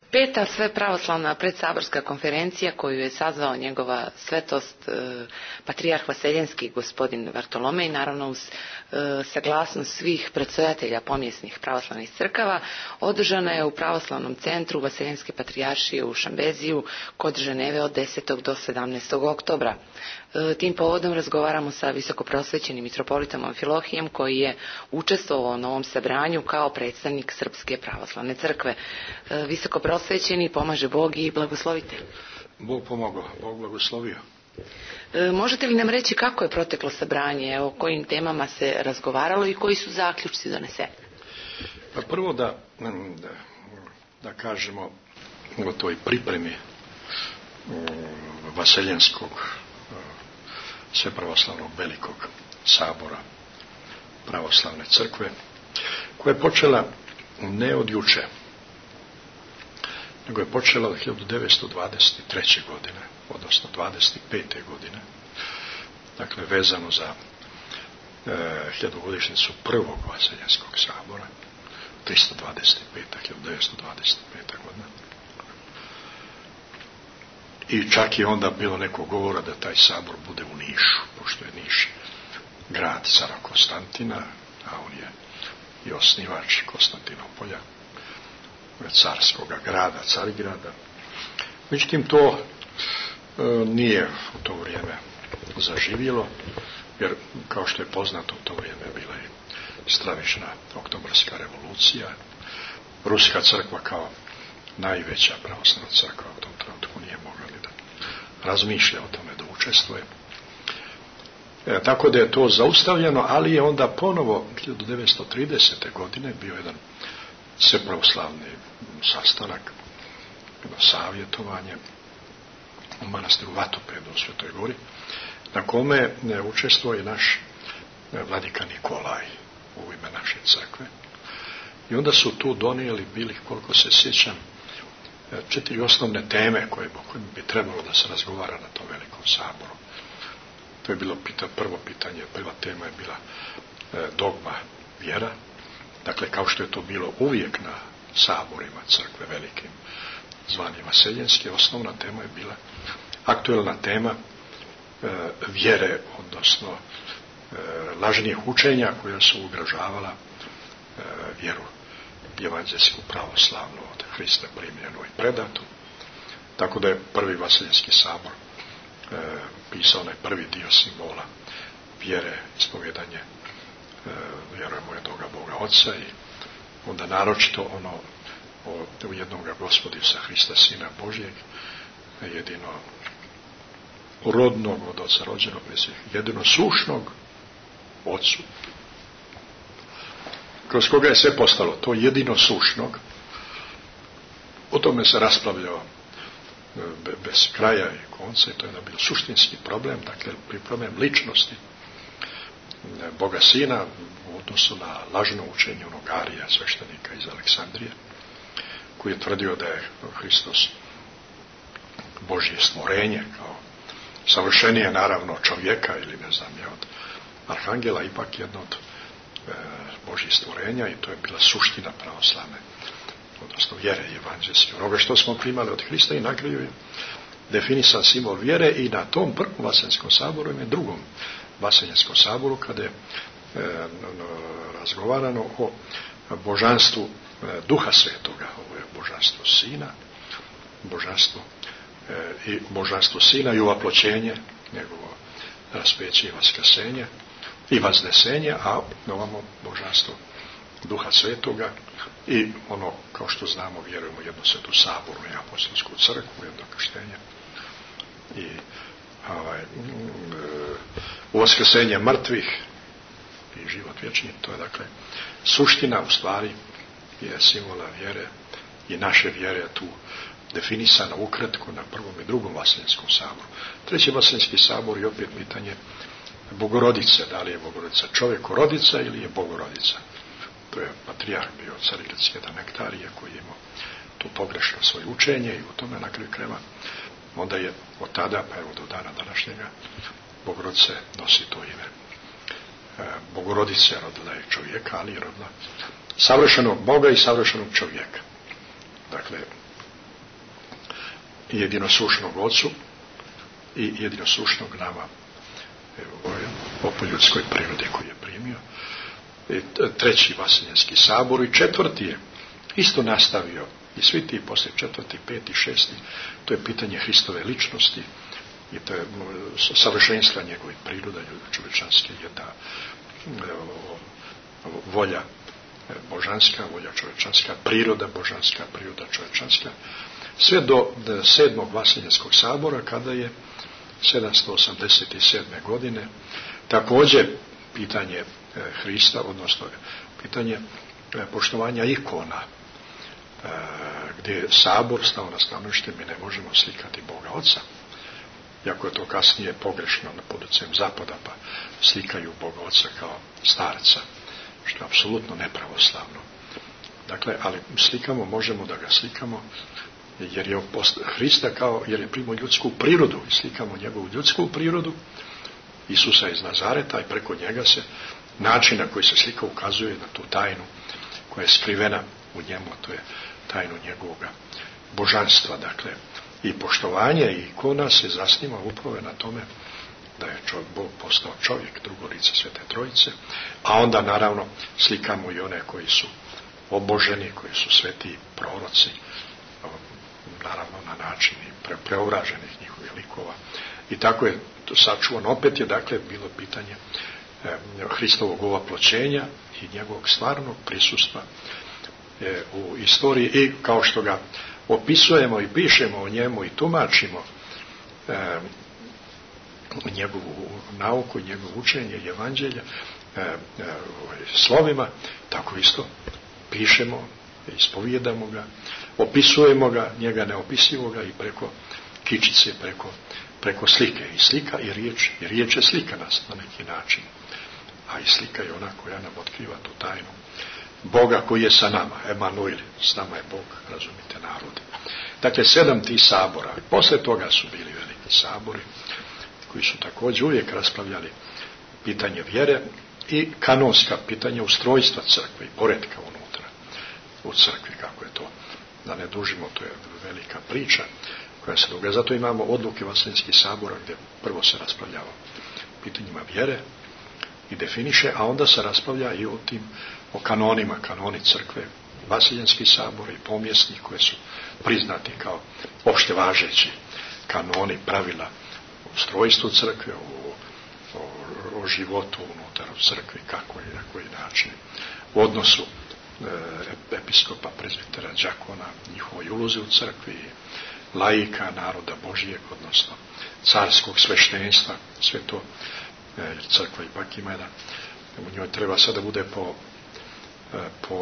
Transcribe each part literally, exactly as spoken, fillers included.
Peta svepravoslavna predsaborska konferencija koju je sazvao njegova svetost e, patrijarh Vaseljenski gospodin Vartolomej, naravno uz e, saglasnost svih predsjedatelja pomjesnih pravoslavnih crkava, održana je u pravoslavnom centru Vaseljenske patrijaršije u Šambeziju kod Ženeve od desetog do sedamnaestog oktobra. E, tim povodom razgovaramo sa visokoprosvećenim mitropolitom Amfilohijem koji je učestvovao u ovom sabranju kao predstavnik Srpske pravoslavne crkve. E, visokoprosvećeni, pomaže Bog i blagoslovite. Bog pomogao, Bog blagoslovio. E, možete li nam reći kako je proteklo sabranje, o kojim temama se razgovaralo i koji su zaključci doneseni? Pa prvo da, da, da kažemo o toj pripremi Vaseljenskog svepravoslavnog velikog sabora pravoslavne crkve, koja je počela ne od juče, nego je počela od hiljadu devetsto dvadeset treće. godine, odnosno dvadeset pete. godine, dakle vezano za e, hiljadugodišnjicu prvog Vaseljenskog sabora, tristo dvadeset peta. hiljadu devetsto dvadeset peta. godina. I čak je onda bilo neko govora da taj sabor bude u Nišu, pošto je Niš grad cara Konstantina, a on je i osnivač Konstantinopolja, carskoga grada, Carigrada. Međutim, to e, nije u to vrijeme zaživjelo, jer kao što je poznato u to vrijeme bila je stravična oktobarska revolucija. Ruska crkva kao najveća pravoslavna crkva u tom trenutku nije mogla ni da razmišlja o tome da učestvuje. E, tako da je to zaustavljeno, ali je onda ponovo hiljadu devetsto tridesete. godine bio jedan svepravoslavni sastanak, jedno savjetovanje u manastiru Vatopedu u Svetoj Gori, na kome učestvuje naš vladika Nikolaj u ime naše crkve. I onda su tu donijeli, bili, koliko se sjećam, četiri osnovne teme koje, koje bi trebalo da se razgovara na tom velikom saboru. To je bilo pita, prvo pitanje, prva tema je bila e, dogma vjera. Dakle, kao što je to bilo uvijek na saborima crkve velikim zvani Vaseljenske, osnovna tema je bila aktuelna tema e, vjere, odnosno e, lažnih učenja koja su ugrožavala e, vjeru evanđelsku pravoslavnu od Hrista primljenu i predatu. Tako da je prvi Vaseljenski sabor e, pisao onaj prvi dio simbola vjere, ispovjedanje e, vjerujemo jednoga Boga Oca i onda naročito ono o, u jednoga Gospodisa Hrista Sina Božjeg, jedino rodnog od Oca rođenog, jedino sušnog Ocu, kroz koga je sve postalo, to jedino sušnog. O tome se raspravljao bez kraja i konca i to je da bio suštinski problem, dakle problem ličnosti Boga Sina u odnosu na lažno učenje onog Arija, sveštenika iz Aleksandrije, koji je tvrdio da je Hristos Božje stvorenje, kao savršenije naravno čovjeka ili ne znam je od arhangela, ipak jedno od e, Božjih stvorenja, i to je bila suština pravoslavne, odnosno vjere i evanđelske, onoga što smo primali od Hrista, i na kraju je definisan simbol vjere. I na tom prvom Vaseljenskom saboru i na drugom Vaseljenskom saboru, kada je e, razgovarano o božanstvu e, Duha Svetoga, ovo je božanstvo Sina, božanstvo e, i božanstvo Sina i uvaploćenje, njegovo raspeće i vaskrsenje i vaznesenje, a ovamo božanstvo Duha Svetoga i ono, kao što znamo, vjerujemo jednu svetu sabornu i apostolsku crkvu, jedno krštenje i ovaj, u vaskrsenje mrtvih i život vječni. To je dakle suština, u stvari je simbola vjere i naše vjere tu definisana ukratko na prvom i drugom Vaseljenskom saboru. Treći Vaseljenski sabor je opet pitanje Bogorodice, da li je Bogorodica čovjekorodica ili je Bogorodica. To je patrijarh bio Carigradski jedan Nektarije, koji je imao tu pogrešno svoje učenje i u tome na kraju krajeva onda je od tada pa evo do dana današnjega Bogorodice nosi to ime. E, Bogorodice rodila je čovjeka, ali je rodila savršenog Boga i savršenog čovjeka. Dakle, jedinosušnog Ocu i jedinosušnog nama po ljudskoj prirodi koju je primio. I treći Vaseljenski sabor i četvrti je isto nastavio i svi ti poslije četvrti, peti, šesti, to je pitanje Hristove ličnosti i to je savršenstva njegove prirode čovječanske, jedna volja božanska, volja čovječanska, priroda božanska, priroda čovječanska, sve do sedmog Vaseljenskog sabora kada je sedamsto osamdeset sedme godine također pitanje Hrista, odnosno pitanje poštovanja ikona, gdje je sabor stao na stanovište mi ne možemo slikati Boga Oca, iako je to kasnije pogrešno pod utjecajem Zapada, pa slikaju Boga Oca kao starca, što je apsolutno nepravoslavno. Dakle, ali slikamo, možemo da ga slikamo jer je Hrista kao, jer je primio ljudsku prirodu i slikamo njegovu ljudsku prirodu Isusa iz Nazareta i preko njega se način na koji se slika ukazuje na tu tajnu koja je skrivena u njemu, to je tajnu njegovog božanstva. Dakle, i poštovanje i ikona se zasniva upravo na tome da je čovjek, Bog postao čovjek, drugo lice Svete Trojice, a onda naravno slikamo i one koji su oboženi, koji su sveti proroci, naravno na način pre, preobraženih njihovih likova. I tako je to sačuvano. Opet je dakle bilo pitanje e, Hristovog ovaploćenja i njegovog stvarnog prisustva e, u istoriji i kao što ga opisujemo i pišemo o njemu i tumačimo e, njegovu nauku, njegovo učenje i evanđelje e, e, slovima, tako isto pišemo, ispovijedamo ga, opisujemo ga, njega neopisivoga i preko kičice, preko, preko slike. I slika i riječ, i riječ je slika nas na neki način, a i slika je ona koja nam otkriva tu tajnu Boga koji je sa nama, Emanuel, s nama je Bog, razumite narode. Dakle, sedam tih sabora, posle toga su bili veliki sabori, koji su također uvijek raspravljali pitanje vjere i kanonska pitanja ustrojstva crkve i poretka unutra u crkvi, kako je to, da ne dužimo, to je velika priča koja se događa. Zato imamo odluke Vaseljenskih sabora gdje prvo se raspravlja o pitanjima vjere i definiše, a onda se raspravlja i o tim, o kanonima, kanoni crkve, Vaseljenski sabor i pomjesni koje su priznati kao opšte važeći kanoni, pravila u ustrojstvu crkve, o, o, o životu unutar crkve, kako i na koji način, u odnosu e, episkopa, prezbitera, đakona, njihovoj ulozi u crkvi, laika, naroda Božijeg, odnosno carskog sveštenstva, sve to, e, crkva ipak ima jedan, u njoj treba sada bude po, e, po,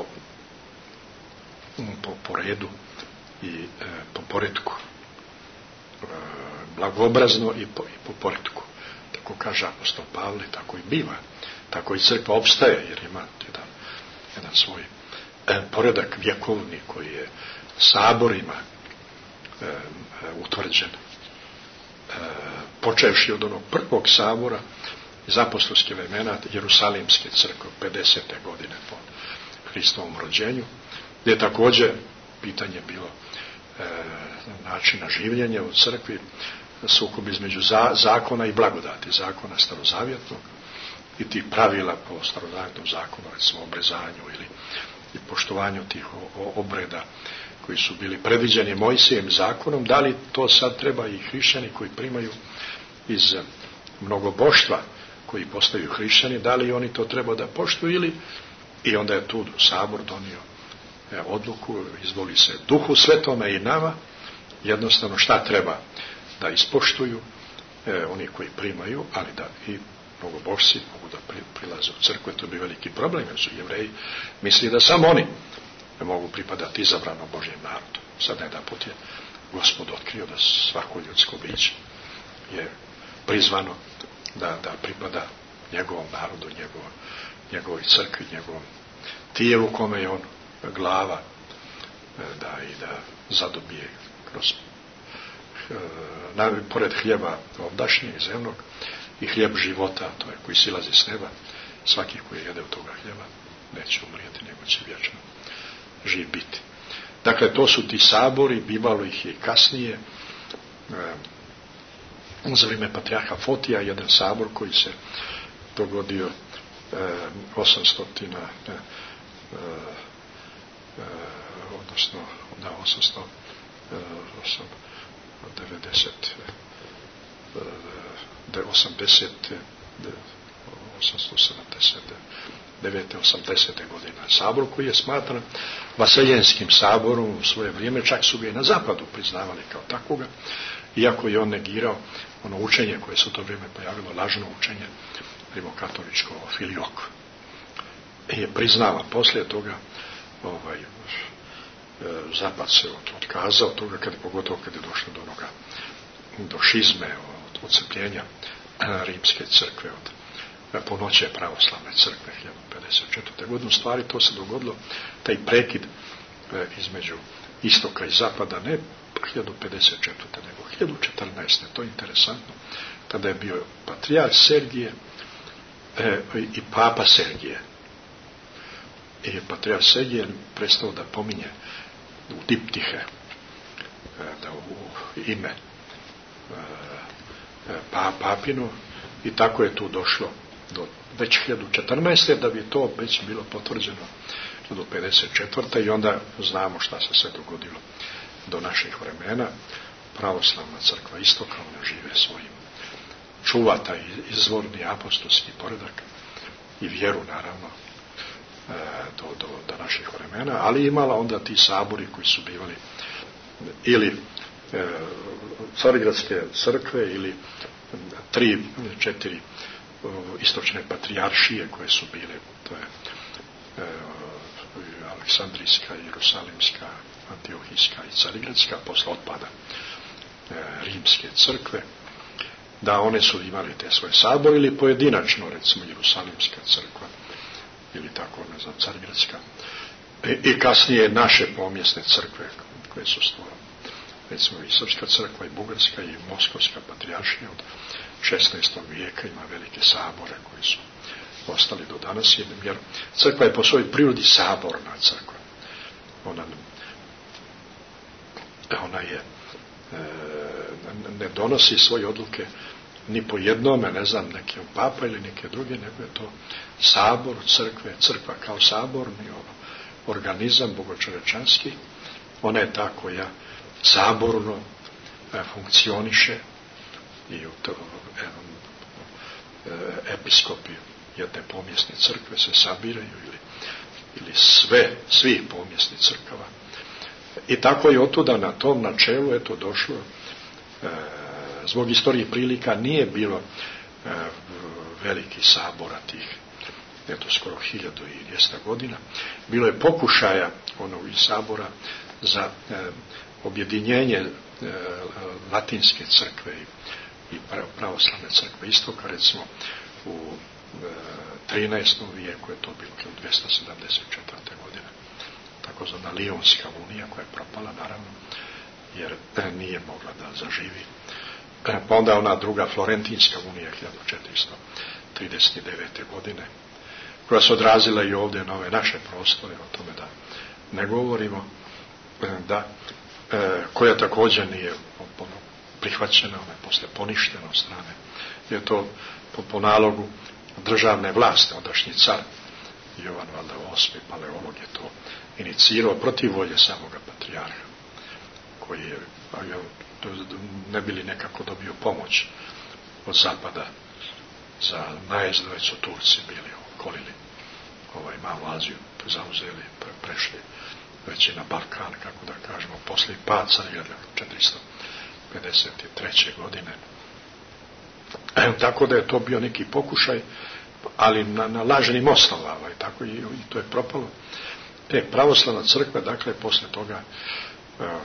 po, po redu i e, po poretku, e, blagoobrazno i po, i po poretku. Tako kaže apostol Pavle, tako i biva. Tako i crkva opstaje, jer ima jedan, jedan svoj e, poredak vjekovni koji je saborima e, e, utvrđen. E, počevši od onog prvog sabora iz apostolske vremena Jerusalimske crkve, pedesete godine po Hristovom rođenju, gdje je također pitanje bilo e, načina življenja u crkvi, sukob između za, zakona i blagodati, zakona starozavjetnog i tih pravila po starozavjetnom zakonu, recimo obrezanju ili i poštovanju tih obreda koji su bili predviđeni Mojsijem zakonom. Da li to sad treba i hrišćani koji primaju iz mnogoboštva, koji postaju hrišćani, da li oni to treba da poštuju ili, i onda je tu sabor donio e, odluku, izvoli se Duhu Svetome i nama, jednostavno šta treba da ispoštuju e, oni koji primaju, ali da i mnogobošci mogu da pri, prilaze u crkvu. To bi veliki problem, jer su Jevreji misli da samo oni mogu pripadati izabranom Božjem narodu. Sad jedan put je Gospod otkrio da svako ljudsko biće je prizvano da, da pripada njegovom narodu, njegovom, njegovoj crkvi, njegovom tijelu kome je on glava, da i da zadobije kroz e, pored hljeba ovdašnjeg zemnog i hljeb života, to je koji silazi s neba, svaki koji jede od toga hljeba neće umrijeti, nego će vječno živ biti. Dakle, to su ti sabori, bivalo ih je i kasnije, za vrijeme patrijarha Fotija, jedan sabor koji se dogodio osamsto, odnosno da osamsto devedeset, osamdeset, osamsto sedamdeset devete, osamdesete godine. Sabor koji je smatran vaseljenskim saborom u svoje vrijeme, čak su ga i na zapadu priznavali kao takvoga, iako je on negirao ono učenje koje se u to vrijeme pojavilo, lažno učenje rimokatoličko filiok. I je priznavan poslije toga, ovaj, zapad se otkazao toga, kad je, pogotovo kad je došlo do onoga, do šizme, od odcepljenja rimske crkve od ponoće pravoslavne crkve hiljadu pedeset četvrte. godine. U stvari to se dogodilo, taj prekid između istoka i zapada, ne hiljadu pedeset četvrte. nego hiljadu četrnaeste. To je interesantno. Tada je bio patrijarh Sergije e, i papa Sergije. I patrijarh Sergije prestao da pominje u diptihe, da u ime pa, papinu, i tako je tu došlo do već hiljadu četrnaeste. da bi to već bilo potvrđeno hiljadu pedeset četvrte. i onda znamo šta se sve dogodilo do naših vremena. Pravoslavna crkva istoka, ona žive svojim, čuva taj izvorni apostolski poredak i vjeru, naravno, do, do, do naših vremena, ali imala onda ti sabori koji su bivali ili e, carigradske crkve ili tri, četiri istočne patrijaršije koje su bile, to je e, Aleksandrijska, Jerusalimska, Antiohijska i Carigradska, posle otpada e, rimske crkve, da one su imali te svoje sabore, ili pojedinačno, recimo Jerusalimska crkva ili tako, ne znam, Carigradska, e, i kasnije naše pomjesne crkve koje su stvorene, recimo i Srpska crkva i Bugarska i Moskovska patrijaršija od šesnaestog vijeka ima velike sabore koji su ostali do danas, jer crkva je po svojoj prirodi saborna crkva. Ona, ona je e, ne donosi svoje odluke ni po jednome, ne znam, neke papa ili neke druge, nego je to sabor crkve, crkva kao saborni organizam bogočovečanski. Ona je ta koja saborno e, funkcioniše i u to, e, e, episkopi jedne pomjesne crkve se sabiraju ili, ili sve, svih pomjesnih crkava. I tako je otuda na tom načelu eto došlo, e, zbog istorije prilika nije bilo e, veliki sabora tih, eto skoro hiljadu i dvjesto godina. Bilo je pokušaja onog iz sabora za e, objedinjenje e, latinske crkve i, i pravoslavne crkve istoka, recimo u e, trinaestom vijeku je to bilo dvjesto sedamdeset četvrte. godine. Takozvana Lionska unija koja je propala, naravno, jer nije mogla da zaživi. Pa onda ona druga Florentinska unija hiljadu četiristo trideset devete. godine, koja se odrazila i ovdje na ove naše prostore, o tome da ne govorimo, da, koja također nije prihvaćena, ona je posle poništena od strane, je to po, po nalogu državne vlasti, ondašnji car Jovan valjda osmi paleolog je to inicirao protiv volje samoga patrijarha, koji je ne bili nekako dobio pomoć od zapada za najezd, već su Turci bili okolili ovaj malu Aziju, zauzeli, pre, prešli već i na Balkan, kako da kažemo, posle pad Carigradske četiristo pedeset treće. godine. E, tako da je to bio neki pokušaj, ali na, na lažnim osnovama, i tako i, i to je propalo. E, pravoslavna crkva, dakle, posle toga e, e,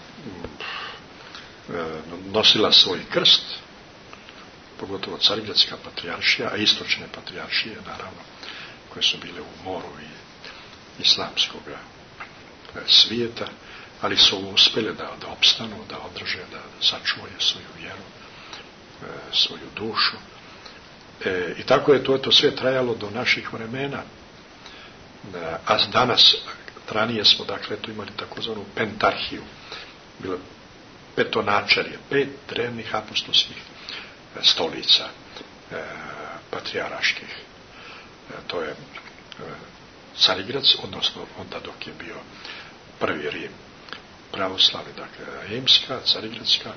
nosila svoj krst, pogotovo Carigradska patrijaršija, a istočne patrijaršije, naravno, koje su bile u moru i islamskog svijeta, ali su uspjeli da, da opstanu, da održe, da sačuvaju svoju vjeru, e, svoju dušu. E, I tako je to, to sve trajalo do naših vremena. E, a danas, ranije smo, dakle, tu imali takozvanu pentarhiju. Bilo petonačarje, pet drevnih apostolskih stolica, patrijarških. To je Carigrac, odnosno onda dok je bio prvi Rim pravoslavni, dakle rimska, carigradska,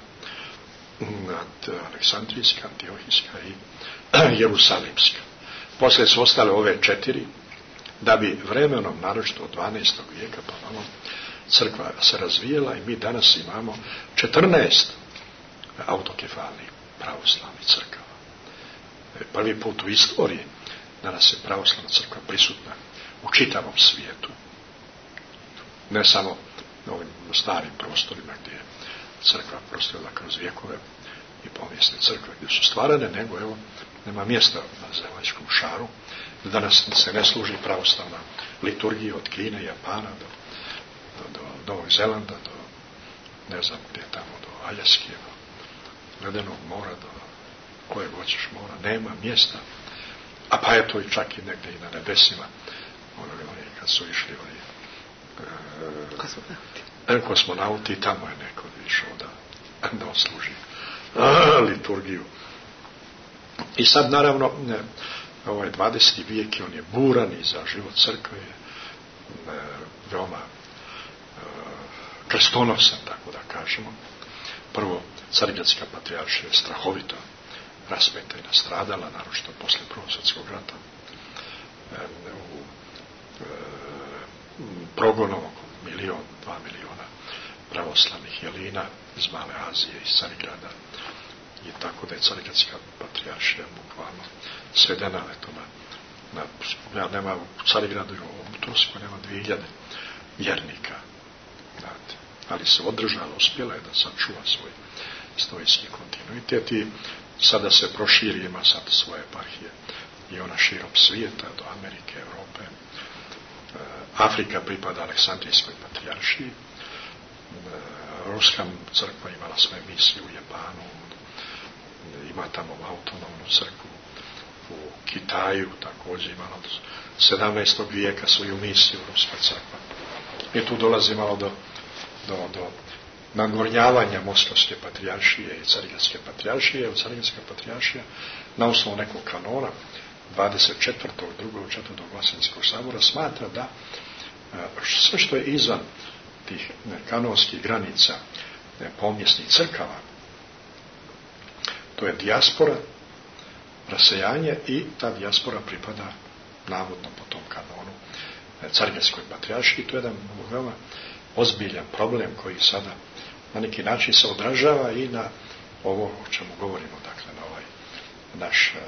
aleksandrijska, antiohijska i jerusalimska. Poslije su ostale ove četiri, da bi vremenom, naročito od dvanaestog vijeka pa malo, crkva se razvijela i mi danas imamo četrnaest autokefalnih pravoslavnih crkava. Prvi put u istoriji danas je pravoslavna crkva prisutna u čitavom svijetu. Ne samo na ovim starim prostorima gdje je crkva prostorila kroz vjekove i povijesne crkve gdje su stvarane, nego evo, nema mjesta na zemaljskom šaru. Danas se ne služi pravoslavna liturgija od Kine, Japana do, do, do Novog Zelanda, do ne znam gdje tamo, do Aljaske, do Ledenog mora, do kojeg hoćeš mora. Nema mjesta. A pa je to i čak i negdje i na nebesima. Ono, kad su išli oni e, kosmonauti. kosmonauti, tamo je neko išao da, da osluži a, liturgiju. I sad naravno ne, ovaj dvadeseti vijek on je buran i za život crkve je e, veoma e, krstonosan, tako da kažemo. Prvo, Carigradska patrijaršija je strahovito rasmeta i nastradala, naročito posle Prvog svjetskog rata. E, u e, progonom oko milion, dva miliona pravoslavnih jelina iz Male Azije, iz Carigrada. I tako da je Carigradska patrijaršija bukvalno svedena eto, na, na, ja nema u Carigradu, u Tursku nema dvije hiljade vjernika. Znate. Ali se održala, uspjela je da sačuva svoj historijski kontinuitet i sada se proširi, ima sad svoje eparhije i ona širom svijeta, do Amerike, Europe. Afrika pripada Aleksandrijskoj patrijaršiji. Ruska crkva imala svoje misije u Japanu, ima tamo autonomnu crkvu u Kitaju, također imala od sedamnaestog vijeka svoju misiju Ruska crkva. I tu dolazi malo do, do, do nagornjavanja Moskovske patrijaršije i Carigradske patrijaršije. U Carigradska patrijaršija na osnovu nekog kanona dvadeset četvrtog drugog četvrtog Vaseljenskog sabora smatra da sve što je izvan tih kanonskih granica pomjesnih crkava, to je dijaspora, rasejanje i ta dijaspora pripada navodno po tom kanonu Carigradskoj patrijaršiji. To je jedan veoma ozbiljan problem koji sada na neki način se odražava i na ovo o čemu govorimo, dakle na ovaj naš e,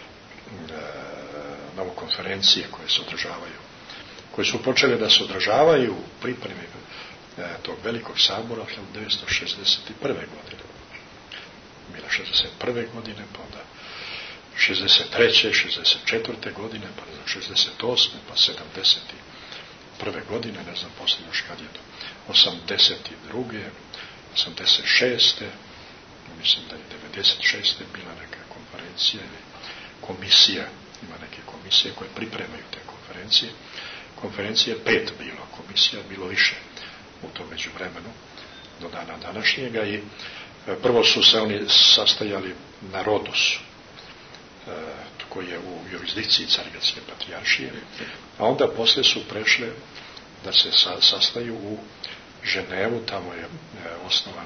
na ovu konferencije koje se održavaju, koje su počele da se održavaju u pripremi e, tog velikog sabora hiljadu devetsto šezdeset prve godine. Bila šezdeset prve godine, pa onda šezdeset treće, šezdeset četvrte godine, pa ne znam, šezdeset osme, pa sedamdeset prve godine, ne znam, poslije još kad je do osamdeset druge, osamdeset šeste mislim da je devedeset šeste bila neka konferencija ili komisija, ima neke komisije koje pripremaju te konferencije. Konferencije pet bilo, komisija bilo više u tom međuvremenu do dana današnjega i prvo su se oni sastajali na Rodosu, koji je u jurisdikciji Carigradske patrijaršije, a onda poslije su prešle da se sastaju u Ženevu, tamo je osnovan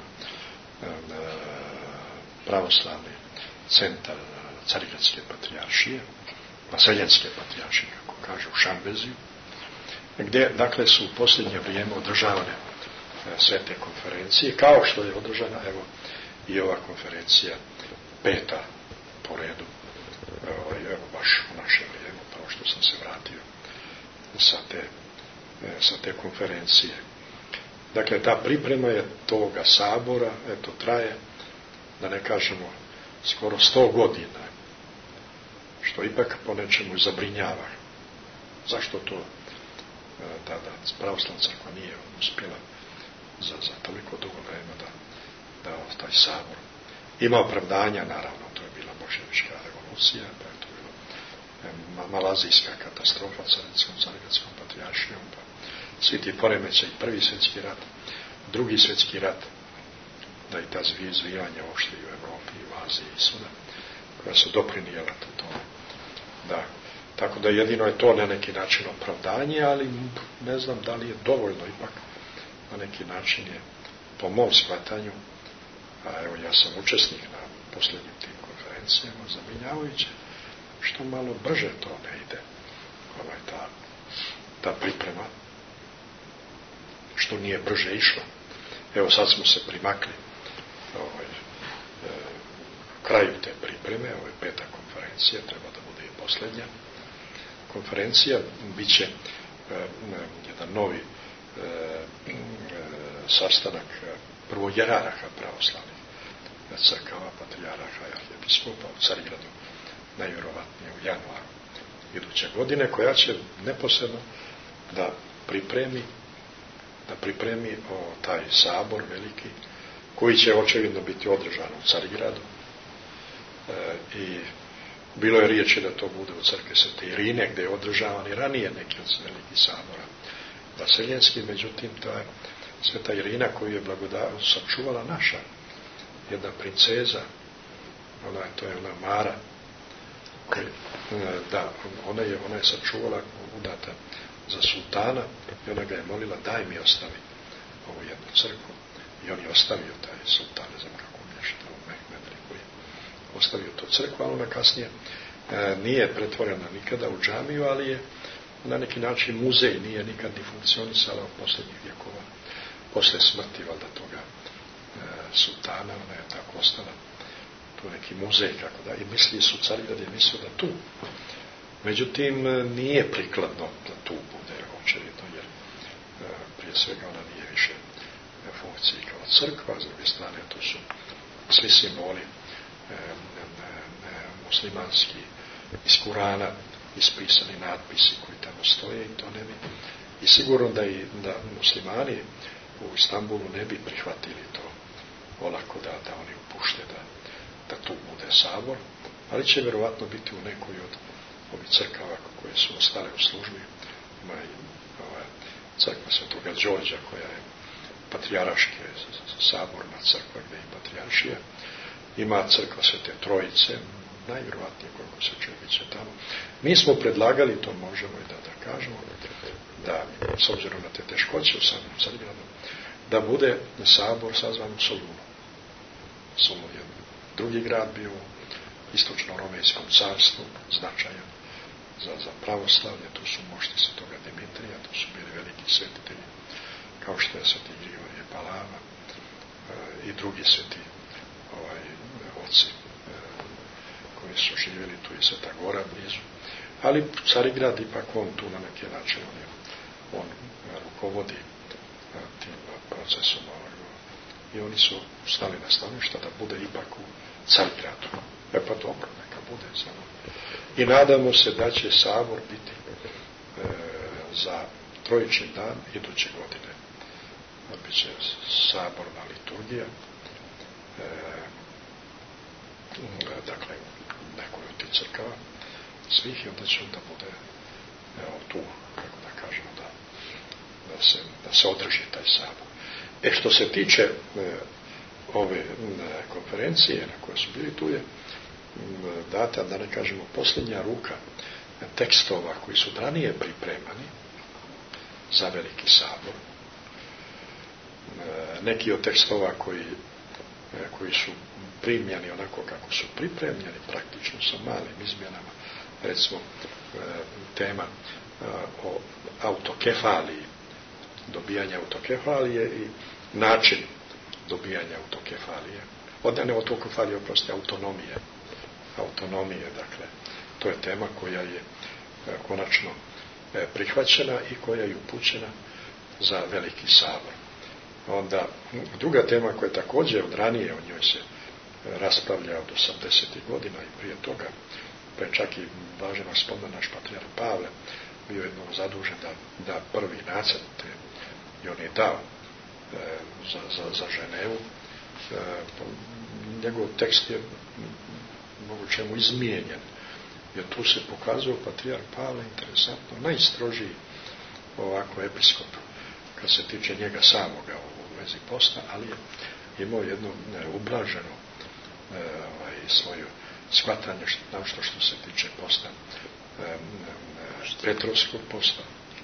pravoslavni centar Carigradske patrijaršije, Vaseljenske patrijaršije, kako kaže u Šambeziju, gdje, dakle, su u posljednje vrijeme održavane sve te konferencije, kao što je održana, evo, i ova konferencija peta po redu, evo, evo baš u naše vrijeme, pa što sam se vratio sa te, sa te konferencije. Dakle, ta priprema je toga sabora, eto, traje, da ne kažemo, skoro sto godina, što ipak po nečemu zabrinjava. Zašto to da, da pravoslavna crkva nije uspjela za, za toliko dugo vremena da, da taj sabor ima opravdanja, naravno, to je bila boljševička revolucija, pa je to bilo malazijska katastrofa Carigradskom Carigradskom patrijaršijom, pa svi ti poremećaji, prvi svjetski rat, drugi svjetski rat, da i ta zvijanja uopšte i u Evropi, i u Aziji i svuda, koja su doprinijela to tome. Da. Tako da jedino je to na neki način opravdanje, ali ne znam da li je dovoljno, ipak na neki način je po mom shvatanju, a evo ja sam učesnik na posljednjim tim konferencijama, zabrinjavajuće, što malo brže to ne ide, ovaj, ta, ta priprema, što nije brže išlo. Evo sad smo se primakli ovaj, e, kraju te pripreme, ovo je peta konferencija, treba da bude i posljednja konferencija, bit će e, jedan novi e, e, sastanak prvo jeraraha pravoslavnih crkava, patrijaraha i arhijepiskopa u Carigradu, najvjerovatnije u januaru iduće godine, koja će neposredno da pripremi da pripremi o, taj sabor veliki, koji će očevidno biti održan u Carigradu. E, i bilo je riječi da to bude u crkvi Svete Irine, gdje je održavan i ranije neki od velikih sabora vaseljenski, međutim to je Sveta Irina koju je blagodavno sačuvala naša jedna princeza, ona, to je ona Mara, koji, da, ona je, ona je sačuvala, udata za sultana, i ona ga je molila, daj mi ostavi ovu jednu crkvu, i on je ostavio taj sultan, ne znam kako mi je što u Mehmed, koji je ostavio tu crkvu, ali ona kasnije e, nije pretvorena nikada u džamiju, ali je na neki način muzej, nije nikad ni funkcionisala u posljednjih vjekova, posle smrti valjda toga e, sultana, ona je tako ostala tu neki muzej, kako da, i misli su Carigrad je mislio da tu. Međutim, nije prikladno da tu bude očevidno, jer e, prije svega ona nije više funkciji kao crkva, s druge strane to su svi simboli e, e, e, muslimanski iz Kurana, ispisani natpisi koji tamo stoje i to ne bi. I sigurno da i da muslimani u Istanbulu ne bi prihvatili to olako da, da oni upušte da, da tu bude sabor, ali će vjerovatno biti u nekoj od ovih crkava koje su ostale u službi. Ima i ova crkva Svetoga Đorđa koja je patrijaraški saborna crkva gdje je patrijaršija. Ima crkva Svete Trojice, najvjerovatnije koliko se čuje bit će tamo. Mi smo predlagali, to možemo i da, da kažemo, da s obzirom na te teškoće u samom Carigradu, da bude sabor sazvan u Solunu. Solun je drugi grad bio u istočno-romejskom carstvu, značajan za, za pravoslavlje, tu su mošti Svetoga Dimitrija, tu su bili veliki svetitelji, kao što je Sveti Grigorije Palama e, i drugi sveti ovaj, oci e, koji su živjeli, tu je Sveta Gora blizu. Ali Carigrad ipak on tu na neki način, on, je, on rukovodi e, tim procesom ovaj, i oni su stali na stanovišta da bude ipak u Carigradu. E pa dobro, neka bude samo. I nadamo se da će sabor biti e, za trojični dan iduće godine. Biće saborna liturgija. E, dakle, nekoj od tih crkava svih i onda će onda bude evo, tu, kako da kažemo, da, da, se, da se održi taj sabor. E što se tiče e, ove ne, konferencije na koje su bili, tu je data, da ne kažemo, posljednja ruka tekstova koji su ranije pripremani za veliki sabor. Neki od tekstova koji, koji su primljeni onako kako su pripremljeni, praktično sa malim izmjenama, recimo tema o autokefaliji, dobijanja autokefalije i način dobijanja autokefalije. Od ne autokefalije, oprosti, autonomije. Autonomije, dakle, to je tema koja je konačno prihvaćena i koja je upućena za veliki sabor. Onda, druga tema koja je također od ranije, o njoj se raspravlja od osamdesetih godina i prije toga, pa je čak i važno spomen naš patrijar Pavle, bio jednom zadužen da, da prvi nacrt te, i on je dao e, za, za, za Ženevu. E, njegov tekst je mnogo čemu izmijenjen, jer tu se pokazao patrijar Pavle interesantno, najstrožiji ovako episkop kad se tiče njega samoga u vezi posta, ali je imao jedno ublaženo ovaj, svoju shvatanje na što što se tiče posta Petrovskog posta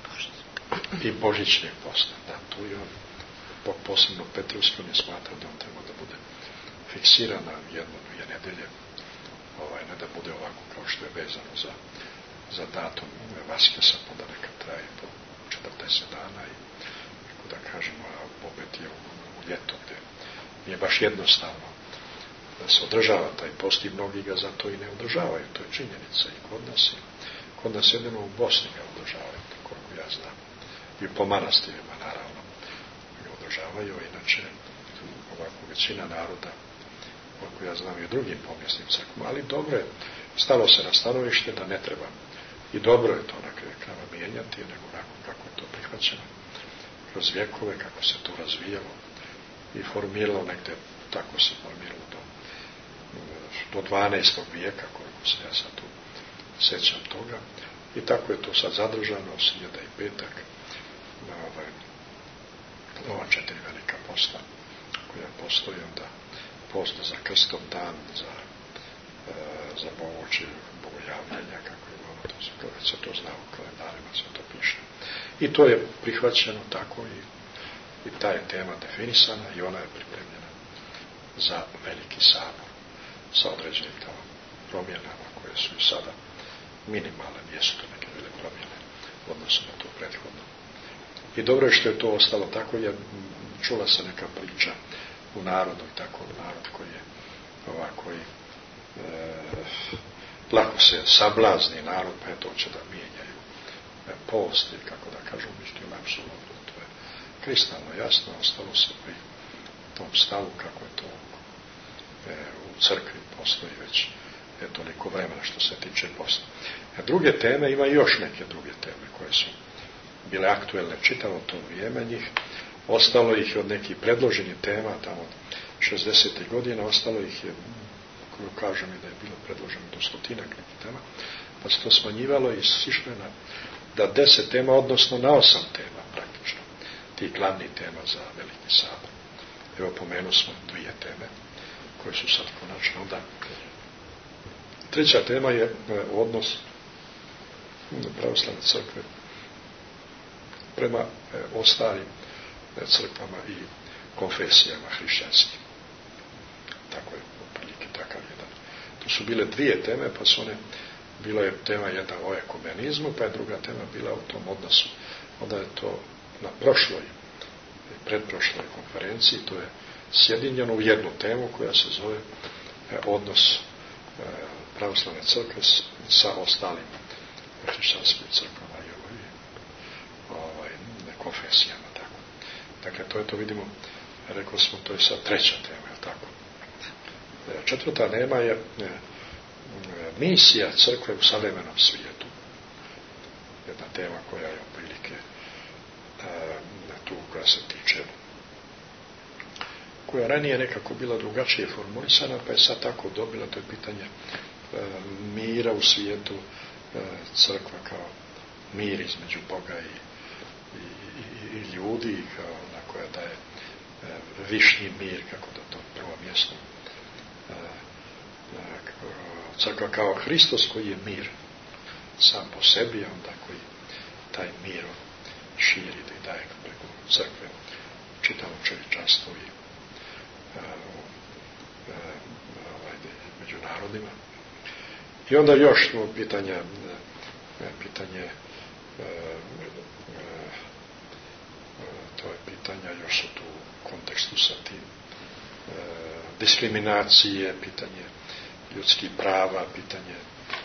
i Božićnog posta. Da, tu je on posebno Petrovskog je smatrao da on treba da bude fiksiran na jedno, dvije nedelje, ovaj, ne da bude ovako kao što je vezano za, za datum Vaskesa, pa da neka traje po četrdeset dana i, kako da kažemo, a opet je u, u ljeto gdje nije baš jednostavno da se održava taj post i mnogi ga zato i ne održavaju, to je činjenica i kod nas i kod nas jedino u Bosni ga održavaju, koliko ja znam, i po manastirima naravno ga održavaju, inače ovako većina naroda, koliko ja znam i u drugim pomjesnim crkvama, ali dobro je, stalo se na stanovište da ne treba i dobro je to na kraju krajeva mijenjati, nego onako kako je to prihvaćeno kroz vjekove, kako se to razvijalo i formiralo negdje, tako se formiralo do, do dvanaestog vijeka, koliko se ja sad tu sjećam toga, i tako je to sad zadržano, srijeda i petak, na ovaj, ova četiri velika posta koja postoji, onda post za krstov dan, za, e, za pomoći bogojavljenja, kako je ono, to se, kako se to zna u kalendarima, se to piše. I to je prihvaćeno tako i, i ta je tema definisana i ona je pripremljena za veliki sabor sa određenim tamo promjenama koje su i sada minimalne, mjesto neke bile promjene u odnosu na to prethodno. I dobro je što je to ostalo tako, jer čula se neka priča u narodu i tako narod koji je ovako i e, lako se sablazni narod, pa eto će da mijenjaju e, post ili kako da kažu, međutim, apsolutno to je kristalno jasno, ostalo se pri tom stavu kako je to e, u crkvi postoji već je toliko vremena što se tiče posta. A druge teme, ima još neke druge teme koje su bile aktuelne čitavo to vrijeme njih. Ostalo ih je od nekih predloženih tema, tamo od šezdesetih godina, ostalo ih je, koju kažem i da je bilo predloženo do stotinak nekih tema, pa se to smanjivalo i sišlo na da deset tema, odnosno na osam tema praktično, tih glavnih tema za veliki sabor. Evo pomenu smo dvije teme, koje su sad konačno onda. Treća tema je odnos pravoslavne crkve prema e, ostalim e, crkvama i konfesijama hrišćanskim. Tako je, otprilike takav jedan. To su bile dvije teme, pa su one, bila je tema jedna o ekumenizmu, pa je druga tema bila o tom odnosu. Onda je to na prošloj, predprošloj konferenciji, to je sjedinjeno u jednu temu koja se zove e, odnos e, pravoslavne crkve sa ostalim hrišćanskim crkvama i ovaj, ovaj, konfesijama. Tako. Dakle, to je to, vidimo, rekli smo, to je sad treća tema, je tako? Četvrta tema je e, misija crkve u savremenom svijetu. Jedna tema koja je otprilike e, tu, koja se tiče, koja ranije nekako bila drugačije formulisana, pa je sad tako dobila, to je pitanje e, mira u svijetu, e, crkva kao mir između Boga i, i, i ljudi, kao ona koja daje e, višnji mir, kako da to prvo mjesto. E, e, crkva kao Hristos koji je mir sam po sebi, onda koji taj mir širi da daje preko crkve čitavo čovječanstvo i među narodima. I onda još no, pitanje, pitanje to je pitanja još tu u kontekstu sa tim diskriminacije, pitanje ljudskih prava, pitanje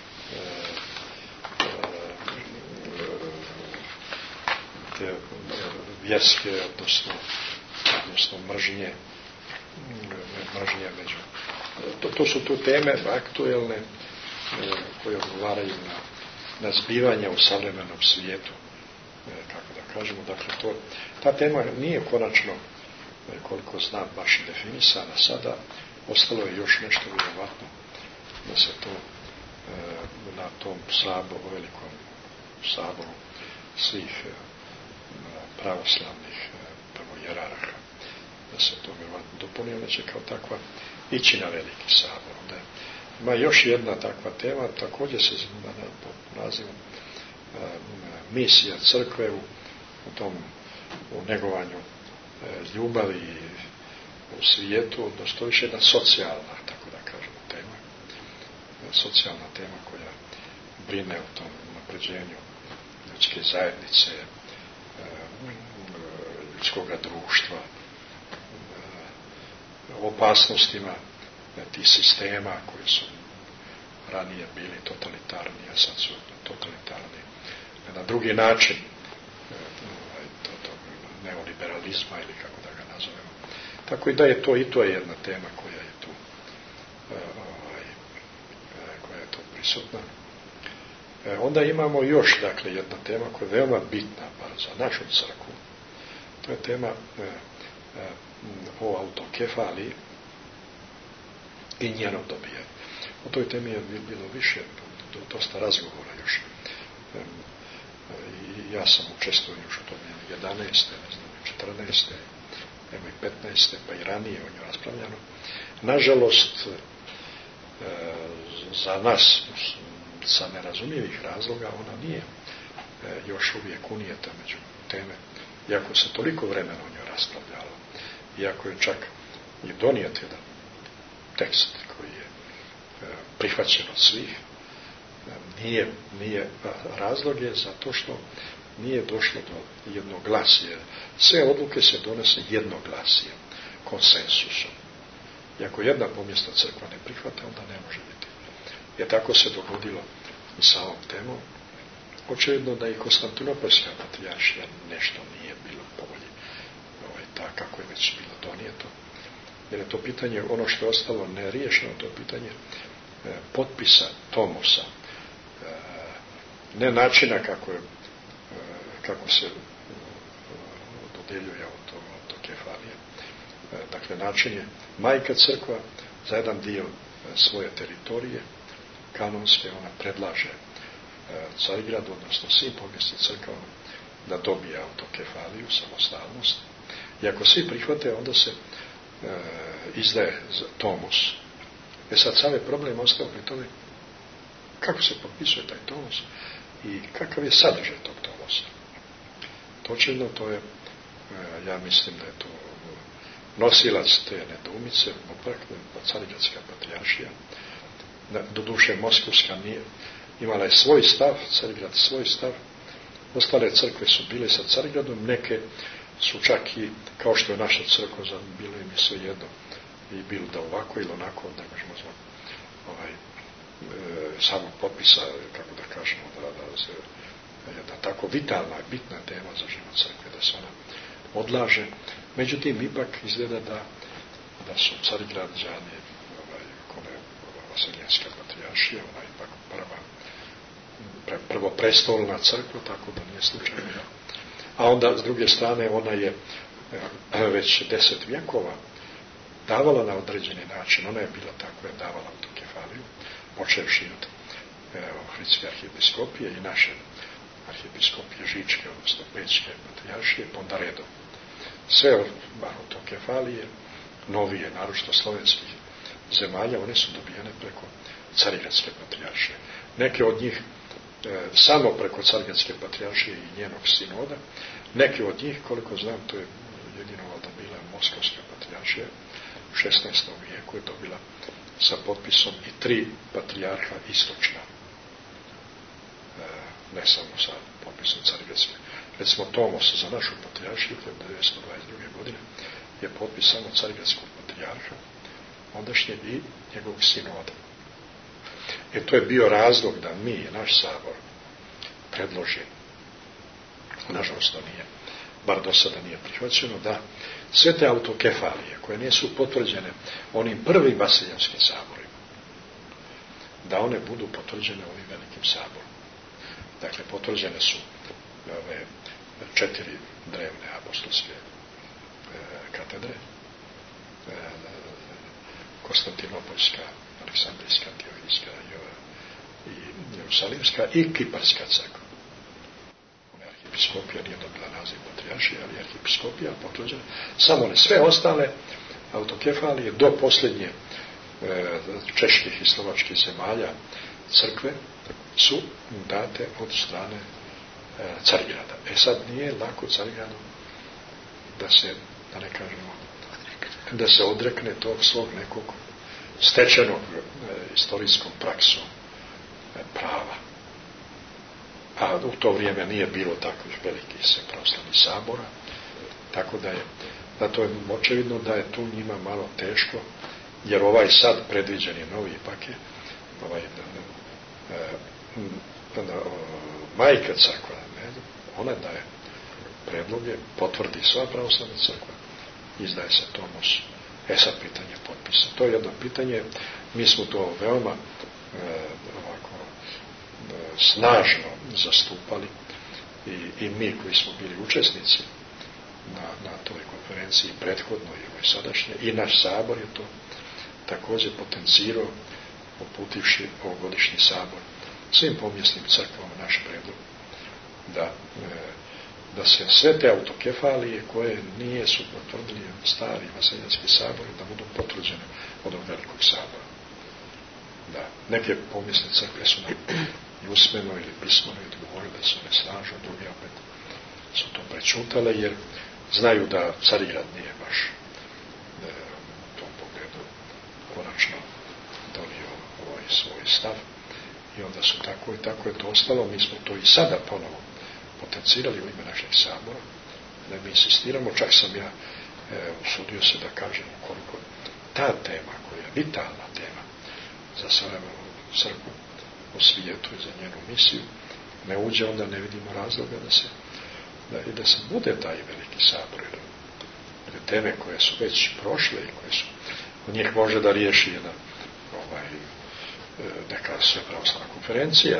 te vjerske, odnosno odnosno mržnje, mržnje među. To, to su tu teme aktuelne e, koje odgovaraju na, na zbivanja u savremenom svijetu, e, kako da kažemo. Dakle, to, ta tema nije konačno, e, koliko znam, baš definisana sada. Ostalo je još nešto vjerovatno da se to e, na tom saboru, velikom saboru svih e, pravoslavnih e, prvojerarha da se to vjerovatno dopuni, ona će kao takva ići na veliki sabor. Onda ima još jedna takva tema, također se zna pod nazivom a, misija crkve u, u tom u negovanju e, ljubavi u svijetu, odnosno to je jedna socijalna, tako da kažemo, tema. Socijalna tema koja brine o tom napređenju ljudske zajednice, ljudskog društva, opasnostima tih sistema koji su ranije bili totalitarni, a sad su totalitarni na drugi način neoliberalizma ili kako da ga nazovemo. Tako i da je to i to je jedna tema koja je tu ovaj, koja je tu prisutna. Onda imamo još, dakle, jedna tema koja je veoma bitna bar za našu crkvu. To je tema e, e, o autokefaliji i njenom dobijanju. O toj temi je bilo više, dosta razgovora još. E, i ja sam učestvovao još u tome jedanaeste, ne znam, četrnaeste, evo i petnaeste, pa i ranije o njoj raspravljano. Nažalost, e, za nas, sa nerazumljivih razloga, ona nije e, još uvijek unijeta među teme, iako se toliko vremena o njoj raspravljalo, iako je čak i donijet jedan tekst koji je e, prihvaćen od svih, e, nije, nije razlog je zato što nije došlo do jednoglasija. Sve odluke se donose jednoglasije, konsensusom. I ako jedna pomjesna crkva ne prihvata, onda ne može biti. Jer tako se dogodilo i sa ovom temom. Očevidno da i Konstantinopolska patrijaršija nešto nije bilo po volji, ovaj, tako kako je već bilo donijeto. Jer je to pitanje, ono što je ostalo neriješeno, to je pitanje e, potpisa tomosa. E, ne načina kako, je, e, kako se e, dodjeljuje autokefalija. E, dakle, način je majka crkva za jedan dio e, svoje teritorije kanonske, ona predlaže e, Carigradu, odnosno svim pomjesnim crkvama, da dobije autokefaliju, samostalnost. I ako svi prihvate, onda se e, izdaje tomus. E sad, sam je problem ostao pri tome kako se potpisuje taj tomus i kakav je sadržaj tog tomusa. Točno, to je, e, ja mislim da je to nosilac te nedoumice, Carigradska patrijaršija. Doduše, Moskovska nije, imala je svoj stav, Carigrad svoj stav, ostale crkve su bile sa Carigradom, neke su čak i, kao što je naša crkva, bilo im je sve jedno, i bilo da ovako ili onako, ne možemo zvati, ovaj, e, samog potpisa, kako da kažemo, da, da se jedna tako vitalna, bitna tema za život crkve, da se ona odlaže. Međutim, ipak izgleda da, da su Carigrađani, ovaj, kone, Vaseljenska patrijaršija, ona je ipak prva, pre, prvo prestolna crkva, tako da nije slučajno. A onda, s druge strane, ona je već deset vjekova davala na određeni način. Ona je bila tako, je davala autokefaliju, počevši od Ohridske arhijepiskopije i naše arhijepiskopije Žičke, odnosno Pećke patrijaršije, pa onda redom. Sve od autokefalije, novije, naročito slovenskih zemalja, one su dobijene preko Carigradske patrijaršije. Neke od njih e, samo preko Carigradske patrijaršije i njenog sinoda, neke od njih, koliko znam, to je jedino valjda bila Moskovska patrijaršija, u šesnaestom vijeku je dobila sa potpisom i tri patrijarha istočna. E, ne samo sa potpisom Carigradske. Recimo, tomos za našu patrijaršiju hiljadu devetsto dvadeset druge. godine je potpis samo Carigradskog patrijarha, ondašnjeg i njegovog sinoda. E to je bio razlog da mi, naš sabor, predloži, nažalost to nije, bar do sada nije prihvaćeno, da sve te autokefalije koje nisu potvrđene onim prvim vaseljanskim saborima, da one budu potvrđene ovim velikim saborom. Dakle, potvrđene su ove četiri drevne apostolske e, katedre, e, Konstantinopoljska, Aleksandrijska, Antiohijska i Jerusalimska i Kiparska crkva. arhiepiskopija nije dobila naziv patrijaršije, ali arhiepiskopija potvrđena. Samo one sve ostale autokefalije do posljednje e, čeških i slovačkih zemalja crkve su date od strane e, Carigrada. E sad nije lako Carigradu da se, da ne kažemo, da se odrekne tog svog nekog stečenog e, istorijskom praksom e, prava. A u to vrijeme nije bilo takvih velikih se pravoslavnih sabora, tako da je, da to je očevidno da je tu njima malo teško, jer ovaj sad predviđeni novi ipak je ovaj, e, e, majka crkva, ne, ona daje predloge, potvrdi sva pravoslavna crkva, izdaje se tomos. E sad pitanje potpisa. To je jedno pitanje. Mi smo to veoma e, ovako e, snažno zastupali i, i mi koji smo bili učesnici na, na toj konferenciji prethodno i ovoj sadašnje, i naš sabor je to također potencirao, uputivši ovogodišnji sabor svim pomjesnim crkvama naš predlog da e, da se sve te autokefalije koje nije su potvrdili stari vaseljanski sabor, da budu potvrđene od ovog velikog sabora. Da, neke pomjesne crkve su nam i usmeno ili pismeno odgovorili da su ne slažu, drugi opet su to prečutale, jer znaju da Carigrad nije baš e, u tom pogledu konačno donio ovaj svoj stav, i onda su tako i tako je to ostalo. Mi smo to i sada ponovo potencirali u ime našeg sabora, da mi insistiramo, čak sam ja e, usudio se da kažem koliko ta tema, koja je vitalna tema za savremenu crkvu u svijetu i za njenu misiju, ne uđe, onda ne vidimo razloga da se da, i da se bude taj veliki sabor, jer, jer teme koje su već prošle i koje su, od njih može da riješi jedna ovaj, neka svepravoslavna konferencija,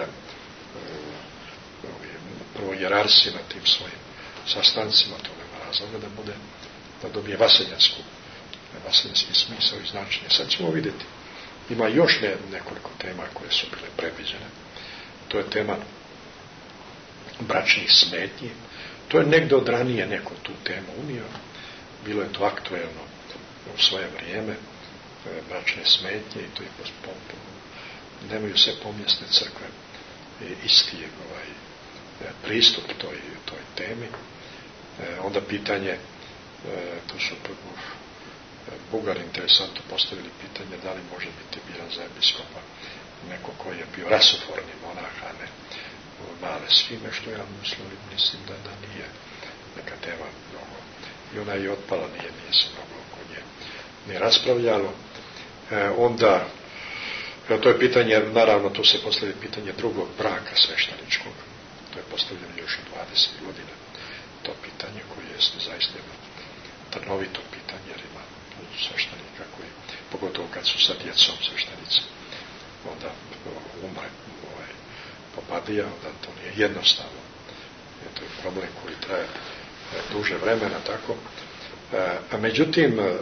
prvo jerarsi na tim svojim sastancima, to nema razloga da bude, da dobije vaseljansku, vaseljanski smisao i značenje. Sad ćemo vidjeti. Ima još ne, nekoliko tema koje su bile predviđene. To je tema bračnih smetnji. To je negdje od ranije neko tu temu unio. Bilo je to aktuelno u svoje vrijeme, bračne smetnje, i to je nemaju sve pomjesne crkve isti ovaj pristup toj, toj temi. E, onda pitanje, e, tu su Bugari interesantno postavili pitanje da li može biti biran za episkopa neko koji je bio rasoforni monah, a ne male svime, što ja mislim, mislim da, da nije neka tema mnogo. I ona je otpala, nije, nije se mnogo oko nje ne raspravljalo. E, onda, e, to je pitanje, naravno tu se postavlja pitanje drugog braka svešteničkog. To je postavljeno još od dvadeset godina. To pitanje koje jeste zaista jedno trnovito pitanje, jer ima sveštenika koji, pogotovo kad su sa djecom sveštenici, onda umre ovaj, popadija, onda to nije jednostavno. Jer to je problem koji traje e, duže vremena, tako. E, a međutim, e, e,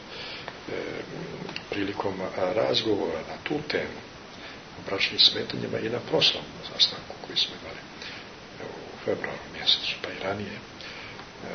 prilikom razgovora na tu temu o bračnim smetanjima i na proslavom sastanku koji smo imali u februaru mjesecu, pa i ranije, e,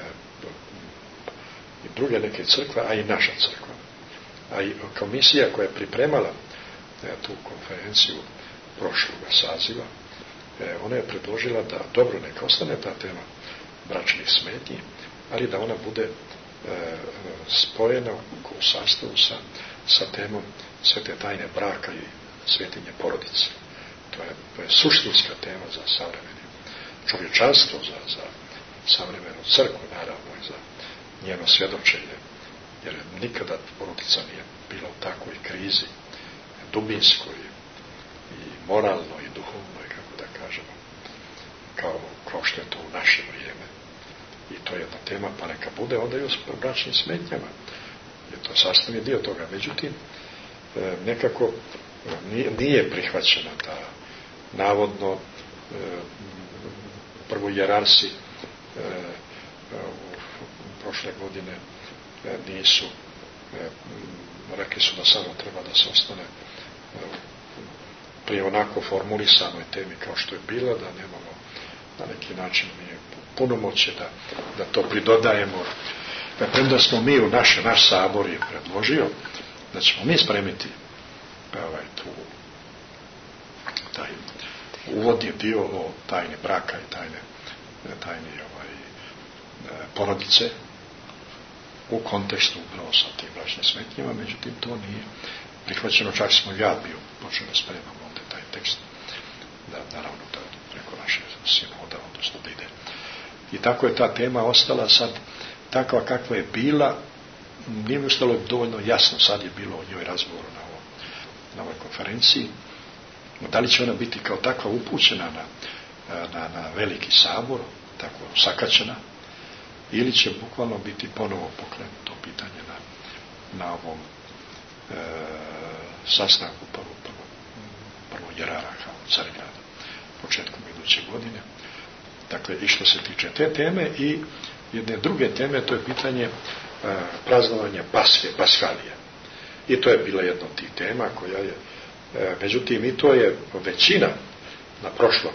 i druge neke crkve, a i naša crkva, a i komisija koja je pripremala e, tu konferenciju prošloga saziva, e, ona je predložila da dobro neka ostane ta tema bračnih smetnji, ali da ona bude e, spojena u sastavu sa, sa temom svete tajne braka i svetinje porodice. To je, to je suštinska tema za savremeni čovječanstvo, za, za savremenu crkvu, naravno, i za njeno svjedočenje, jer nikada porodica nije bila u takvoj krizi, dubinskoj i moralno i duhovno, i kako da kažemo, kao, kao što je to u naše vrijeme. I to je jedna tema, pa neka bude onda i o bračnim smetnjama, jer to sastavni dio toga. Međutim, nekako nije, nije prihvaćena ta navodno prvo jerarsi u prošle godine nisu, rekli su da samo treba da se ostane pri onako formulisanoj temi kao što je bila, da nemamo na neki način nije punomoće da, da to pridodajemo. Premda smo mi u naš, naš sabor je predložio da ćemo mi spremiti ovaj, tu, taj uvodni dio o tajne braka i tajne, tajne ovaj, porodice u kontekstu upravo sa tim bračnim smetnjima, međutim to nije prihvaćeno, čak smo ja bio počeo da spremam ovdje taj tekst, da naravno da preko naše sinoda, odnosno da ide. I tako je ta tema ostala sad takva kakva je bila, nije mi ostalo dovoljno jasno, sad je bilo o njoj razgovor na, ovo, na ovoj konferenciji, da li će ona biti kao takva upućena na, na, na veliki sabor, tako sakačena, ili će bukvalno biti ponovo pokrenuto pitanje na, na ovom e, sastanku prvo, prvo, prvo jeraraha u Carigradu početkom iduće godine. Dakle, i što se tiče te teme i jedne druge teme, to je pitanje e, praznovanja Paske, Paskalije. I to je bila jedna od tih tema koja je, e, međutim, i to je većina na prošlom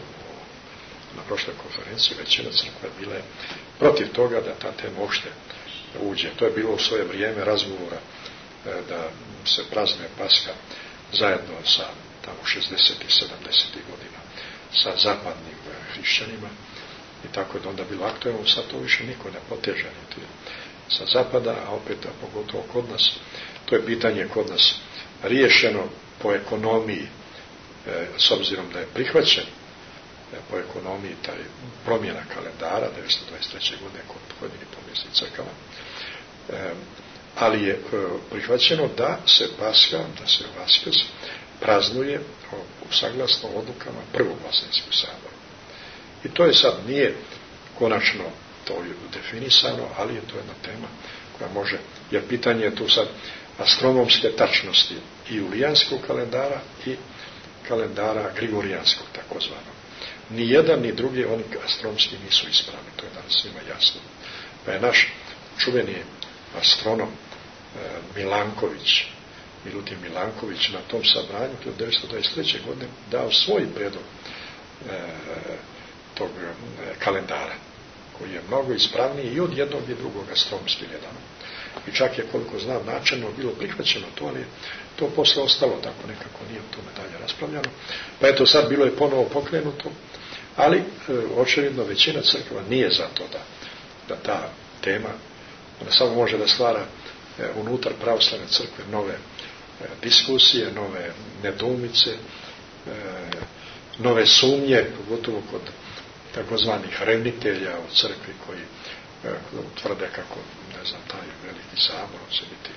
na prošloj konferenciji, većina crkva bila je protiv toga da ta tema uopšte uđe. To je bilo u svoje vrijeme razgovora e, da se praznuje Paska zajedno sa tamo šezdesetih i sedamdesetih godina sa zapadnim e, hrišćanima. I tako je onda bilo aktualno, sad to više niko ne poteže niti sa zapada, a opet, a pogotovo kod nas, to je pitanje kod nas riješeno po ekonomiji, e, s obzirom da je prihvaćen e, po ekonomiji taj promjena kalendara devetsto dvadeset treće godine kod pojedinih povijesnih crkava, e, ali je e, prihvaćeno da se Paska, da se Vaskrs praznuje u saglasno odlukama prvog Vaseljenskog sabora. I to je sad, nije konačno to definisano, ali je to jedna tema koja može, jer pitanje je tu sad astronomske tačnosti i julijanskog kalendara i kalendara grigorijanskog takozvanog. Ni jedan ni drugi oni astronomski nisu ispravni, to je danas svima jasno. Pa je naš čuveni astronom e, Milanković, Milutin Milanković na tom sabranju od devetsto dvadeset treće godine dao svoj prijedlog e, tog kalendara, koji je mnogo ispravniji i od jednog i drugog astronomski gledano. I čak je, koliko znam, načelno bilo prihvaćeno to, ali je to posle ostalo tako, nekako nije o tome dalje raspravljano. Pa eto, sad bilo je ponovo pokrenuto, ali e, očevidno većina crkva nije za to da, da ta tema, ona samo može da stvara e, unutar pravoslavne crkve nove e, diskusije, nove nedoumice, e, nove sumnje, pogotovo kod takozvanih revnitelja u crkvi koji e, tvrde kako, ne znam, taj veliki sabor će biti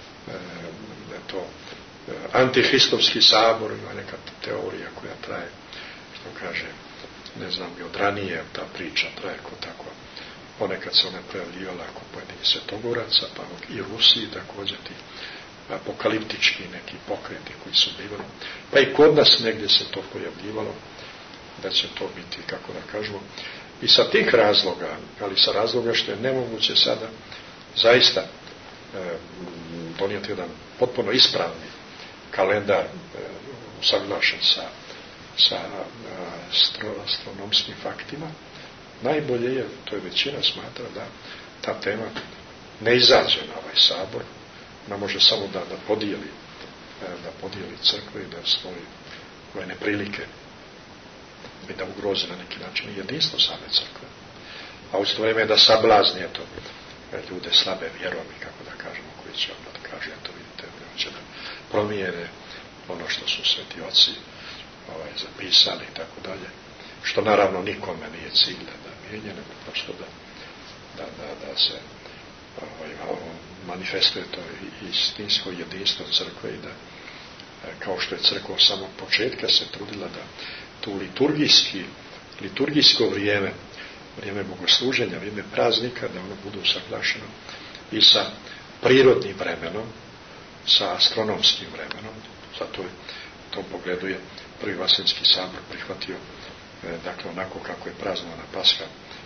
e, to e, antihristovski sabor, ima neka teorija koja traje, što kaže, ne znam, i od ranije ta priča traje ko tako, ponekad se ona pojavljivala kod pojedinih svetogoraca, pa i Rusiji također ti apokaliptički neki pokreti koji su bivali, pa i kod nas negdje se to pojavljivalo, da će to biti, kako da kažemo, i sa tih razloga, ali sa razloga što je nemoguće sada zaista e, donijeti jedan potpuno ispravni kalendar e, usaglašen sa, sa astro, astronomskim faktima, najbolje je, to je većina smatra, da ta tema ne izađe na ovaj sabor, ona može samo da, da podijeli e, da podijeli crkve i da stvori ove neprilike i da ugrozi na neki način jedinstvo same crkve. A u isto vrijeme da sablazni, eto, ljude slabe vjerom i kako da kažemo, koji će onda da kaže, eto vidite, hoće da promijene ono što su sveti oci ovaj, zapisali i tako dalje, što naravno nikome nije cilj da, da mijenje, nego prosto da, da, da, da se ovaj, manifestuje to istinsko jedinstvo crkve i da, kao što je crkva od samog početka se trudila da tu liturgijski, liturgijsko vrijeme, vrijeme bogosluženja, vrijeme praznika, da ono bude usaglašeno i sa prirodnim vremenom, sa astronomskim vremenom. Zato je u tom pogledu je prvi Vaseljenski sabor prihvatio, e, dakle, onako kako je praznovana Paska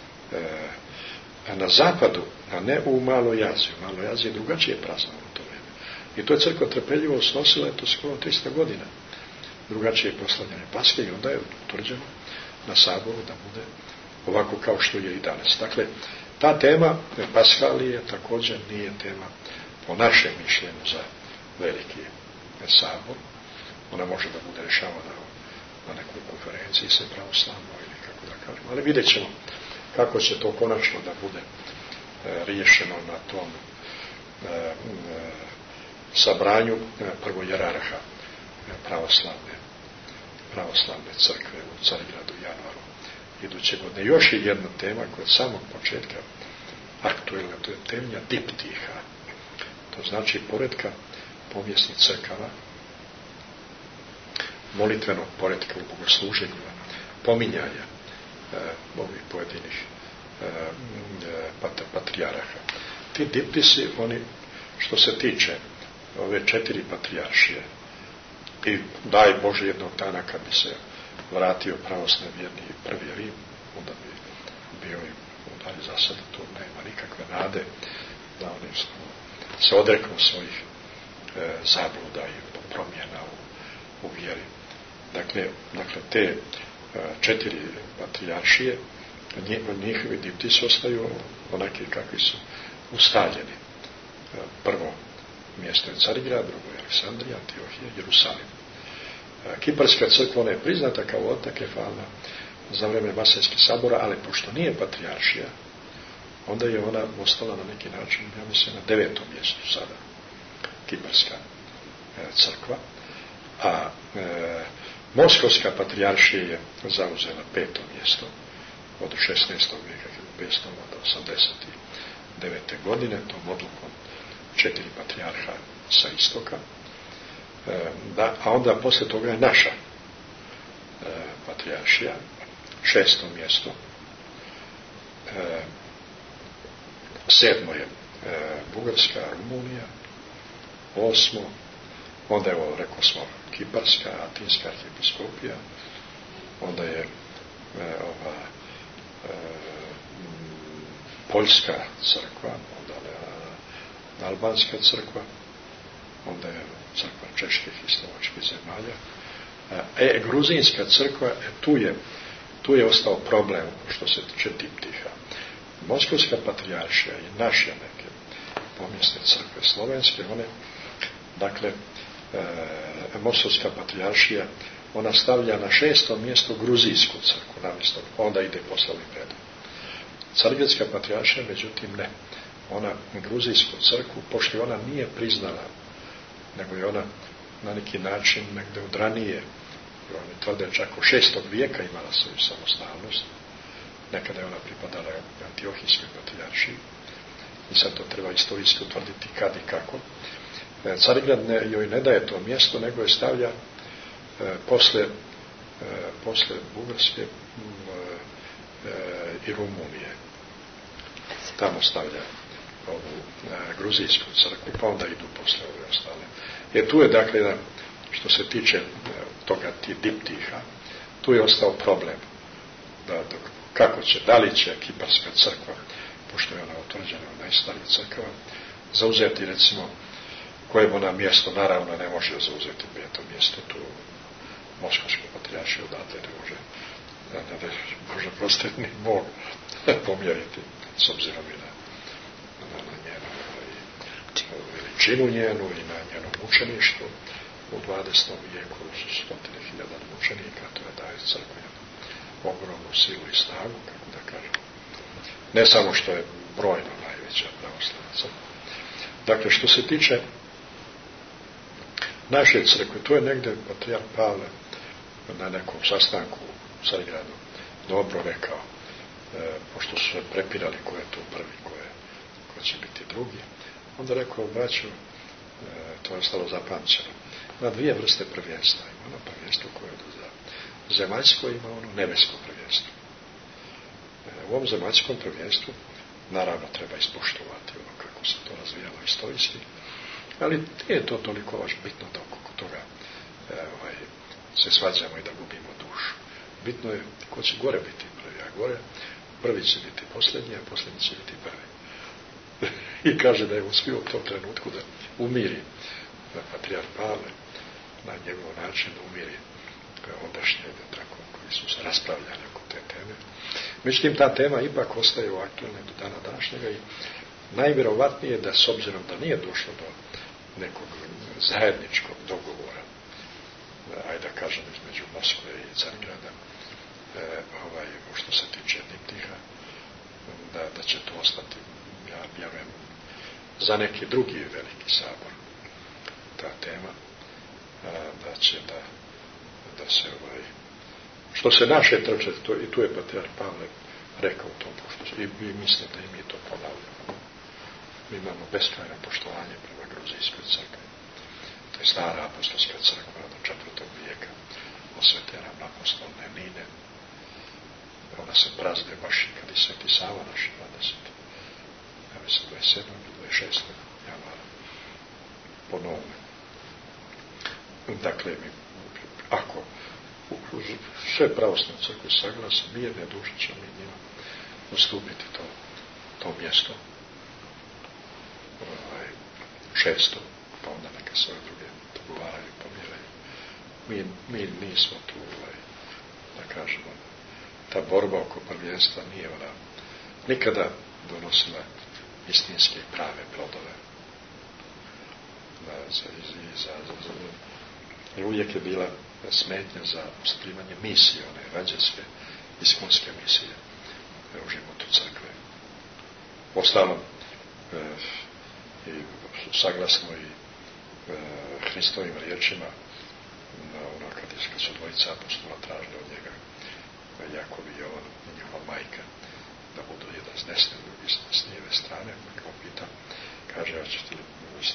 e, na zapadu, a ne u Maloj Aziji. U Maloj Aziji je drugačije praznovano to vrijeme. I to je crkva trpeljivo snosila, to skoro tristo godina. Drugačije je proslavljanje Paske i onda je utvrđeno na saboru da bude ovako kao što je i danas. Dakle, ta tema Paskalije također nije tema po našem mišljenju za veliki sabor. Ona može da bude rešavana na nekoj konferenciji sa pravoslavno ili kako da kažemo. Ali vidjet ćemo kako će to konačno da bude e, riješeno na tom e, e, sabranju e, prvojerarha e, pravoslavne, pravoslavne crkve u Carigradu u januaru iduće godine. Još je jedna tema koja od samog početka aktuelna, to je tema diptiha. To znači poretka pomjesnih crkava, molitvenog poretka u bogosluženju, pominjanja e, ovih pojedinih e, pat, patrijaraha. Ti diptisi, oni, što se tiče ove četiri patrijaršije, i daj Bože jednog dana kad bi se vratio pravoslavni vjerni prvi Rim, onda bi bio i udalje. Za sad to nema nikakve nade da oni se odreknu svojih e, zabluda i promjena u, u vjeri. Dakle, dakle te e, četiri patrijaršije, njihovi diptisi ostaju onaki kakvi su ustaljeni. E, prvo mjesto je Carigrad, drugo je Aleksandrija, Antiohija, Jerusalim. E, Kiparska crkva, ona je priznata kao autokefalna za vreme Vaseljskih sabora, ali pošto nije patrijaršija, onda je ona ostala na neki način, ja mislim, na devetom mjestu sada, Kiparska e, crkva, a e, Moskovska patrijaršija je zauzela peto mjesto od šesnaestog vijeka hiljadu petsto do osamdeset devete godine, tom odlukom četiri patrijarha sa istoka. E, da, a onda posle toga je naša e, patrijaršija, šesto mjesto. E, sedmo je e, Bugarska, Rumunija, osmo, onda je ovo, rekao smo, Kiparska, Atinska arhijepiskopija, onda je e, ova e, Poljska crkva, onda je Albanska crkva, onda je crkva čeških i slovačkih zemalja. E, Gruzinska crkva, e, tu je tu je ostao problem što se tiče diptiha. Moskovska patrijaršija i naše neke pomjesne crkve slovenske, one, dakle, e, Moskovska patrijaršija, ona stavlja na šesto mjesto gruzijsku crkvu, namjesto, onda ide poslovni predan. Carigradska patrijaršija, međutim, ne. Ona gruzijsku crkvu, pošto ona nije priznala, nego je ona na neki način negde od ranije, oni tvrde čak u šestog vijeka imala svoju samostalnost, nekada je ona pripadala Antiohijskoj patrijaršiji, i sad to treba istorijski utvrditi kad i kako. Carigrad ne, joj ne daje to mjesto, nego je stavlja e, posle, e, posle Bugarske e, i Rumunije. Tamo stavlja ovu e, gruzijsku crkvu, pa onda idu posle ove ostale. Jer tu je, dakle, da, što se tiče e, toga ti diptiha, tu je ostao problem. Da, dok, kako će, da li će Kiparska crkva, pošto je ona utvrđena od najstarijih crkava, zauzeti, recimo, koje ona mjesto, naravno ne može zauzeti peto mjesto, tu Moskovsku patrijaršiju odatle ne može, ne, ne može prostiti ni Bog pomjeriti, s obzirom i na, na, na njenu veličinu njenu i na njeno mučeništvo. U dvadesetom vijeku su stotine hiljada mučenika, to je daje crkva ogromnu silu i snagu, kako da kažem. Ne samo što je brojno najveća pravoslavna crkva. Dakle, što se tiče naše crkve, to je negde patrijarh Pavle na nekom sastanku u Carigradu dobro rekao, e, pošto su se prepirali ko je to prvi, ko, je, ko će biti drugi. Onda rekao, braćo, e, to je ostalo zapamćeno, ima dvije vrste prvenstva. Ima ono prvenstvo koje je za zemaljsko, ima ono nebesko prvenstvo. E, u ovom zemaljskom prvenstvu naravno treba ispoštovati ono kako se to razvijalo istorijski, ali nije to toliko vaš bitno da oko toga e, ovaj, se svađamo i da gubimo dušu. Bitno je ko će gore biti prvi, a gore prvi će biti posljednji, a posljednji će biti prvi. I kaže da je uspio u tom trenutku da umiri da patrijarh Pavle na njegov način da umiri ondašnje, tako, koji su se raspravljali oko te teme. Međutim, ta tema ipak ostaje aktualna do dana današnjega i najvjerovatnije da, s obzirom da nije došlo do nekog zajedničkog dogovora, ajde da kažem, između Moskve i Carigrada, e, ovaj, što se tiče Diptiha, da, da će to ostati, ja vjerujem, za neki drugi veliki sabor, ta tema, a, da će da, da se, ovaj, što se naše trče, to, i tu je patrijarh Pavle rekao to, pošto, i, i mislim da i mi to ponavljamo. Mi imamo beskrajno poštovanje prema Gruzijskoj crkvi. To je stara apostolska crkva do četvrtog vijeka, osvetljena na apostolne Nine. Ona se prazduje baš i kad i Sveti Sava naš dvadeset. Ja mislim dvadeset sedmog ili dvadeset šestog januara. Po novome. Dakle, mi, ako sve pravoslavne crkve saglase, mirne duše ćemo mi njima ustupiti to, to mjesto. Ovaj, šesto, pa onda neka sve druge dogovaraju, pomiraju. Mi, mi nismo tu, ovaj, da kažemo, ta borba oko prvenstva nije ona nikada donosila istinske i prave plodove. Da, za, za, za, za, jer uvijek je bila smetnja za primanje misije, one evanđelske, iskonske misije u životu crkve. Ostalom, e, i saglasno i e, Hristovim riječima, na ono kad, kad su dvojica apostola tražili od njega, Jakov i Jovan i njihova majka, da budu jedan s desne, drugi s lijeve strane, pa kao pita, kaže, ja ću ti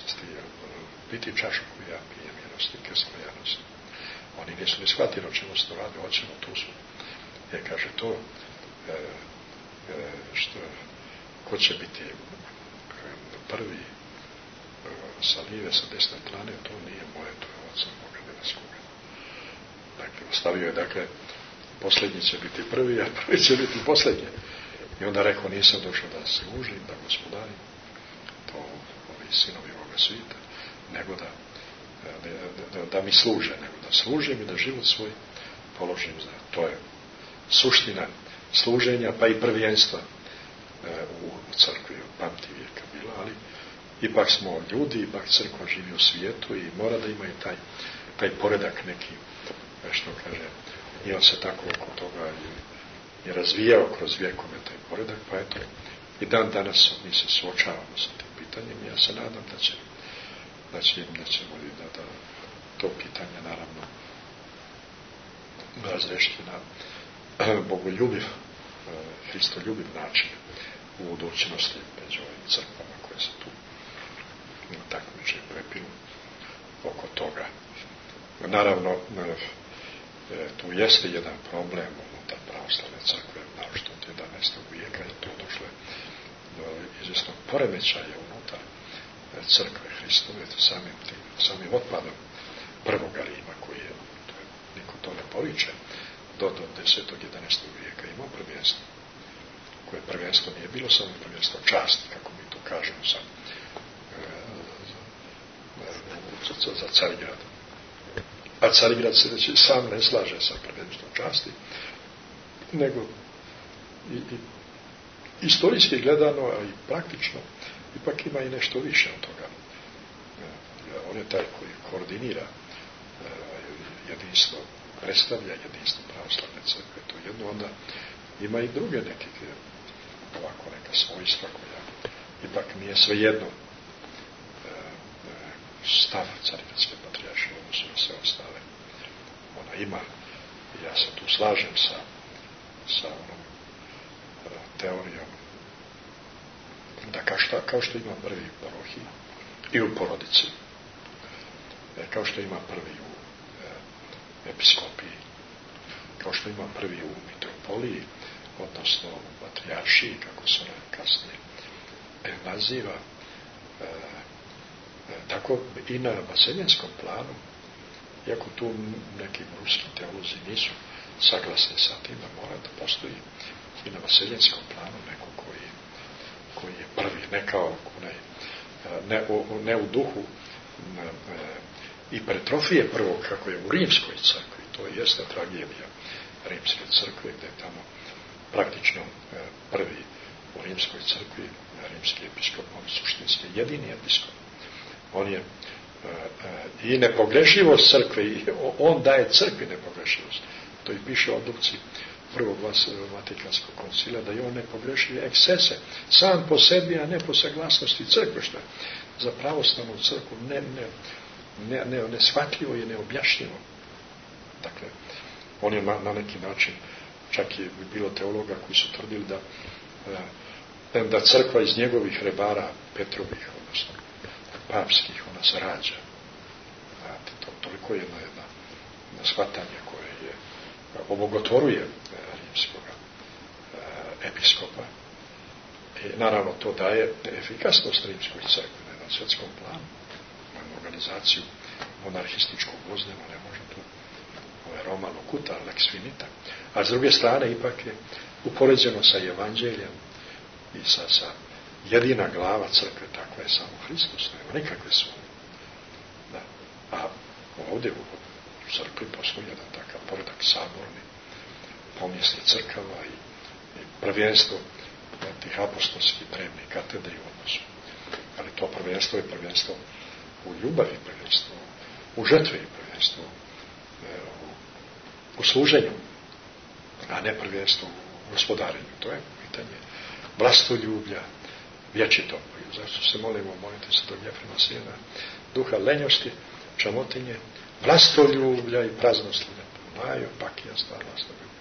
piti čašu koju ja pijem, milosti, kestvo ja nosim. Oni nisu ni shvatili o čemu se to radi, hoćemo, tu su. Je, kaže, to, e, e, što, ko će biti prvi e, sa lijeve, sa desne strane, to nije moje, to je oca moga nebeskoga. Dakle, ostavio je, dakle, posljednji će biti prvi, a prvi će biti posljednji. I onda rekao, nisam došao da služim, da gospodarim, to ovi sinovi ovoga svijeta, nego da, da, da, da mi služe, nego da služim i da život svoj položim za. To je suština služenja, pa i prvenstva e, u crkvi, od pamti vijeka bilo, ali ipak smo ljudi, ipak crkva živi u svijetu i mora da ima i taj, taj poredak neki, što kaže, i on se tako oko toga i, i razvijao kroz vijekove taj poredak, pa eto, i dan danas mi se suočavamo sa tim pitanjem. Ja se nadam da će da će da ćemo da, da to pitanje naravno razrešiti na bogoljubiv, hristoljubiv način u budućnosti među ovim crkvama koje se tu takmiče i prepinu oko toga. Naravno, tu jeste jedan problem unutar pravoslavne crkve, naročito od jedanaestog vijeka je to došlo do izvjesnog poremećaja unutar crkve Hristove, samim, tim, samim otpadom prvoga Rima, koji je, to je, niko to ne poriče, do, do desetog jedanaestog vijeka imao prvenstvo, koje prvenstvo nije bilo samo prvenstvo časti, kako mi to kažemo sam, e, za, za Carigrad. A Carigrad se već sam ne slaže sa prvenstvom časti, nego i, i istorijski gledano, a i praktično, ipak ima i nešto više od toga. On je taj koji koordinira jedinstvo, predstavlja jedinstvo pravoslavne crkve. To jedno, onda ima i druge neke ovako neka svojstva koja ipak nije svejedno stav Carigradske patrijaršije u odnosu na sve ostale. Ona ima, i ja se tu slažem sa, sa onom teorijom, da kao što, kao što ima prvi u parohiji i u porodici, kao što ima prvi u e, episkopiji, kao što ima prvi u mitropoliji, odnosno u patrijaršiji, kako se ona kasnije e, naziva, e, e, tako i na vaseljenskom planu, iako tu neki ruski teolozi nisu saglasni sa tim, da mora da postoji i na vaseljenskom planu neko koji koji je prvi, ne kao onaj, ne, ne u duhu ne, i pretrofije prvog, kako je u rimskoj crkvi, to to jeste tragedija Rimske crkve, gdje je tamo praktično prvi u Rimskoj crkvi, rimski episkop, on suštinski jedini episkop. On je i nepogrešivost crkve, i on daje crkvi nepogrešivost. To i piše u odluci prvog Vatikanskog koncila, da je on nepogrešiv ekscese, sam po sebi, a ne po saglasnosti crkve, što je za pravoslavnu crkvu ne, ne, ne, ne, neshvatljivo i neobjašnjivo. Dakle, on je na, na neki način, čak je bilo teologa koji su tvrdili da da crkva iz njegovih rebara Petrovih, odnosno papskih, ona se rađa. Znate, to, toliko je jedna, jedna, jedna shvatanje koje je obogotvoruje rimskog episkopa. I naravno to daje efikasnost rimskoj crkvi na jednom svjetskom planu, na organizaciju monarhističkog vozdema, ne može tu ovaj Romano Kuta, lex finita. A s druge strane ipak je upoređeno sa evanđeljem i sa, sa jedina glava crkve, takva je samo Hristos, nema nikakve sumnje. Da. A ovdje u crkvi postoji jedan takav poredak saborni, pomjesni crkava i, i prvenstvo tih apostolskih drevnih katedri u odnosu. Ali to prvenstvo je prvenstvo u ljubavi, prvenstvo u žrtvi, prvenstvo u, u služenju, a ne prvenstvo u gospodarenju. To je pitanje vlastoljublja, vječito. Zašto se molimo, molite se tog Jefrema sina, duha lenjosti, čamotinje, vlastoljublja i praznosljenja. Najopakija stvar vlastoljublja.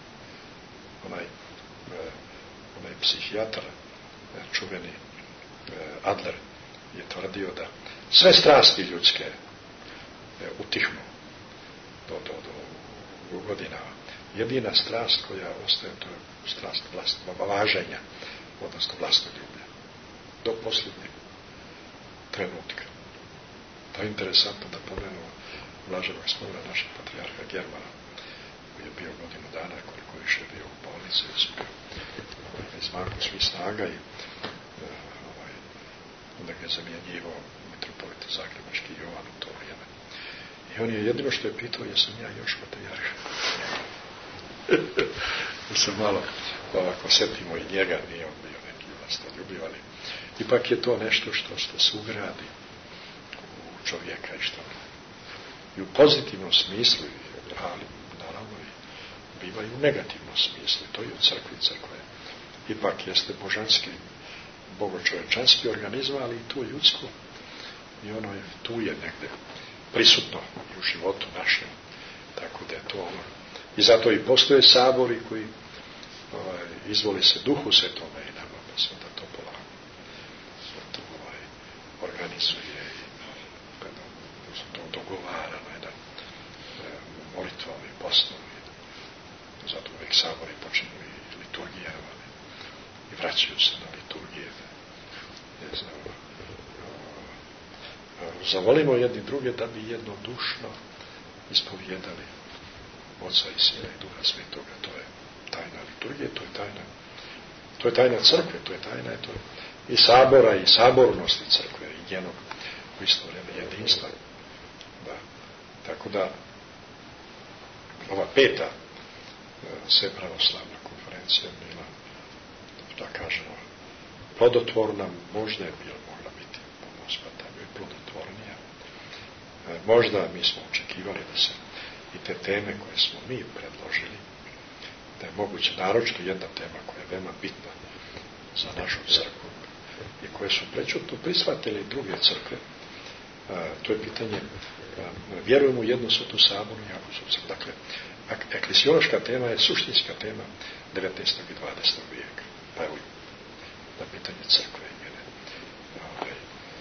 Onaj, onaj psihijatar, čuveni Adler, je tvrdio da sve strasti ljudske utihnu do, do, do godina. Jedina strast koja ostaje, to je strast vlast, važenja, odnosno vlastoljublja. Do posljednjeg trenutka. To je interesantno da pomenemo blaženog spomena našeg patrijarha Germana, koji je bio godinu dana, koliko više je bio u bolnici, već je bio izmakao svih snaga i ovaj, onda ga je zamjenjivao mitropolit zagrebački Jovan u to vrijeme. I on je jedino što je pitao, jesam ja još patrijarh. Da se malo ovako setimo i njega, nije on bio neki vlastoljubiv, ali ipak je to nešto što, što se ugradi u čovjeka i što i u pozitivnom smislu, ali naravno i biva i u negativnom smislu. To i u crkvi crkve ipak jeste božanski, bogočovečanski organizam, ali i to ljudsko i ono je tu je negde prisutno i u životu našem. Tako da je to ono. I zato i postoje sabori koji ovaj, izvoli se duhu svetome i nama, pa se onda to polako to ovaj, organizuje i kada se to dogovara na jedan e, molitvom i postom. I zato uvijek sabori počinu i liturgijama i vraćaju se na liturgije. Ne znam, o, o, zavolimo jedni druge da bi jednodušno ispovjedali Oca i Sina i Duha Svetoga. To je tajna liturgije, to je tajna to je tajna crkve, to je tajna to je i sabora i sabornosti crkve i njenog u isto vrijeme jedinstva. Da. Tako da ova peta sve pravoslavna konferencija bila, da kažemo, plodotvorna, možda je bila mogla biti pomospata, je plodotvornija. Možda mi smo očekivali da se i te teme koje smo mi predložili, da je moguće, naročito jedna tema koja je veoma bitna za našu crkvu i koje su prečutno prihvatili druge crkve, a, to je pitanje, a, vjerujemo u jednu svetu saboru i apostolsku crkvu. Dakle, eklesiološka tema je suštinska tema devetnaestog i dvadesetog vijeka. Pa evo, na pitanje crkve i njene ovaj,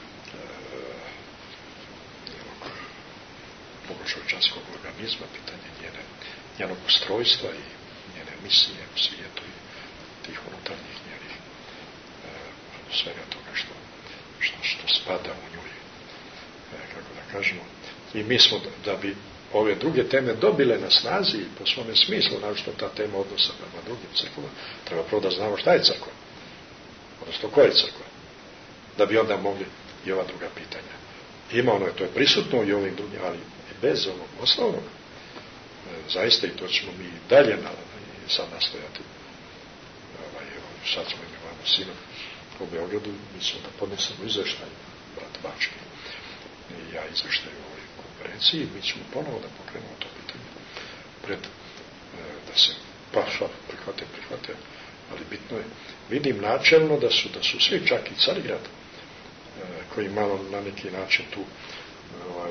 bogočovečanskog organizma, pitanje njene, njenog ustrojstva i njene misije u svijetu i tih unutarnjih njenih e, svega toga što, što, što spada u nju, e, kako da kažemo. I mi smo, da, da bi ove druge teme dobile na snazi i po svome smislu, našto ta tema odnosa prema drugim crkvama, treba prvo da znamo šta je crkva, odnosno koja je crkva, da bi onda mogli i ova druga pitanja. Ima ono, to je prisutno i ovim drugim, ali bez ovog osnovnog zaista, i to ćemo mi dalje na, i sad nastojati. Ovaj, sad smo imamo sina u Beogradu, mi ćemo da podnesemo izveštaj, brat Bački i ja izveštaj u ovoj konferenciji, mi ćemo ponovo da pokrenemo to pitanje pred, da se pa šta prihvate, prihvate, ali bitno je, vidim načelno da su, da su svi, čak i Carigrad, koji malo na neki način tu ovaj,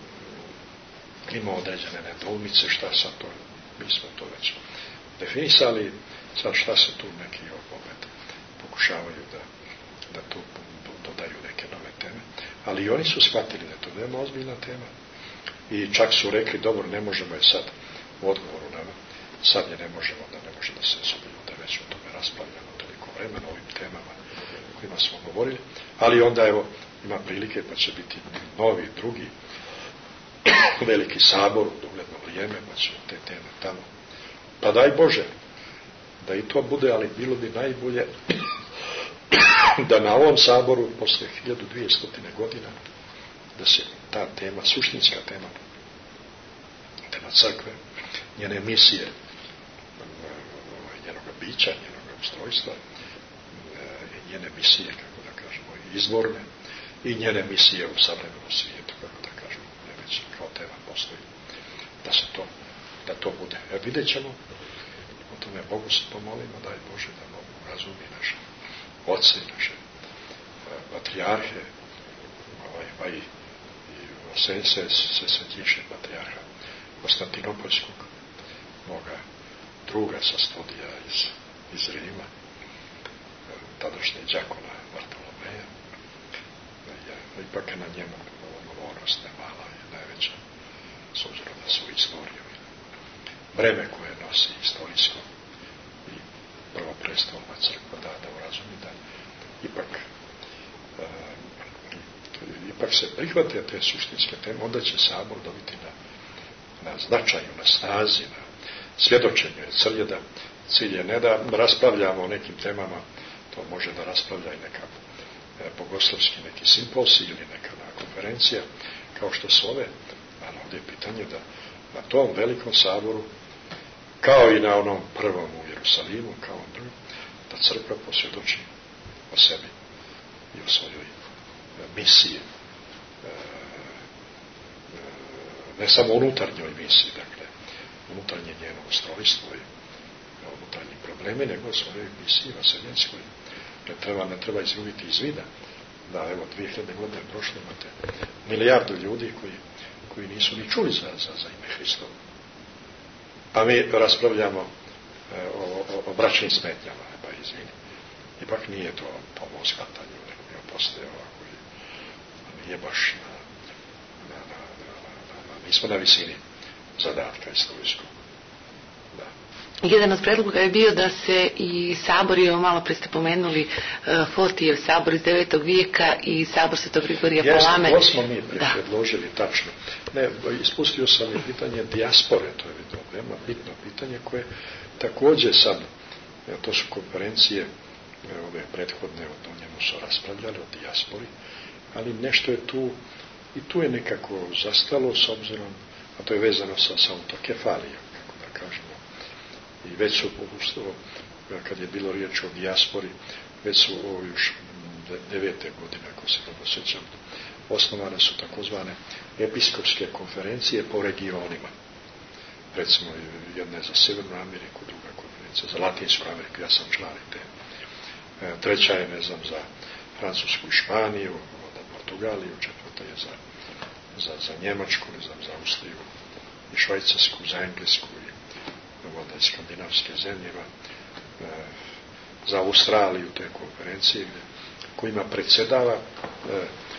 ima određene nedoumice, šta sad to, mi smo to već definisali, sad šta se tu neki opet pokušavaju da, da tu dodaju neke nove teme, ali i oni su shvatili da to veoma ozbiljna tema i čak su rekli, dobro, ne možemo je sad u odgovoru nama, sad je ne možemo, da ne može da se osobimo, da već o tome raspravljamo toliko vremena, ovim temama kojima smo govorili, ali onda evo ima prilike pa će biti novi, drugi veliki sabor u dogledno vrijeme, pa će te teme tamo. Pa daj Bože da i to bude, ali bilo bi najbolje da na ovom saboru posle hiljadu dvjesto godina da se ta tema, suštinska tema, tema crkve, njene misije, njenoga bića, njenoga ustrojstva, njene misije, kako da kažemo, izvorne, i njene misije u savremenom svijetu, kako da kažemo, ne već kao tema postoji, da se to, da to bude. E, vidjet ćemo, o tome Bogu se pomolimo, daj Bože da Bogu razumi naše oce, naše patrijarhe, ovaj, pa i, i se, se, se svetiše patrijarha Konstantinopoljskog, moga druga sa studija iz, iz Rima, tadašnje đakona Bartolomeja. Ipak je na njemu odgovornost nemala i najveća, s obzirom na svoju istoriju. Breme koje nosi istorijsko i prvo prestolna crkva da, da urazumi da ipak uh, ipak se prihvate te suštinske teme, onda će sabor dobiti na, na značaju, na snazi, na svjedočenju. Cilj je da, cilj je ne da raspravljamo o nekim temama, to može da raspravlja i neka bogoslovski neki simpozij ili neka konferencija, kao što su ove, ali ovdje je pitanje da na tom velikom saboru, kao i na onom prvom u Jerusalimu, kao on drugom, da crkva posvjedoči o sebi i o svojoj misiji, ne samo unutarnjoj misiji, dakle, unutarnje njeno ustrojstvo i unutarnji problemi, nego o svojoj misiji vaseljenskoj. Ne treba, ne treba izgubiti iz vida da evo dvije hiljade godine prošle imate milijardu ljudi koji, koji nisu ni čuli za, za, za ime Hristovo. A mi raspravljamo e, o, o, o bračnim smetnjama, pa izvini. Ipak nije to po mom shvatanju, nego mi oproste ovako i nije baš na, na, na, na, na, na, nismo na visini zadatka istorijskog. Da. Jedan od predloga je bio da se i sabor, evo malo pre ste pomenuli uh, Fotijev sabor iz devetog vijeka i sabor Svetog Grigorija Palame. Jasno, to smo mi predložili, tačno. Ne, ispustio sam i pitanje dijaspore, to je bitno, veoma bitno pitanje koje također sad, to su konferencije ove prethodne, o njemu su raspravljali, o dijaspori, ali nešto je tu, i tu je nekako zastalo s obzirom, a to je vezano sa, sa autokefalijom, kako da kažemo. I već su, kad je bilo riječ o dijaspori, već su ovo još devete godine, ako se dobro sjećam, osnovane su takozvane episkopske konferencije po regionima. Recimo, jedna je za Sjevernu Ameriku, druga konferencija za Latinsku Ameriku, ja sam član te. Treća je, ne znam, za Francusku i Španiju, onda Portugaliju, četvrta je za, za, za Njemačku, ne znam, za Austriju i Švajcarsku, za Englesku i onda i skandinavske zemljeva, e, za Australiju te konferencije gdje, kojima predsjedava e,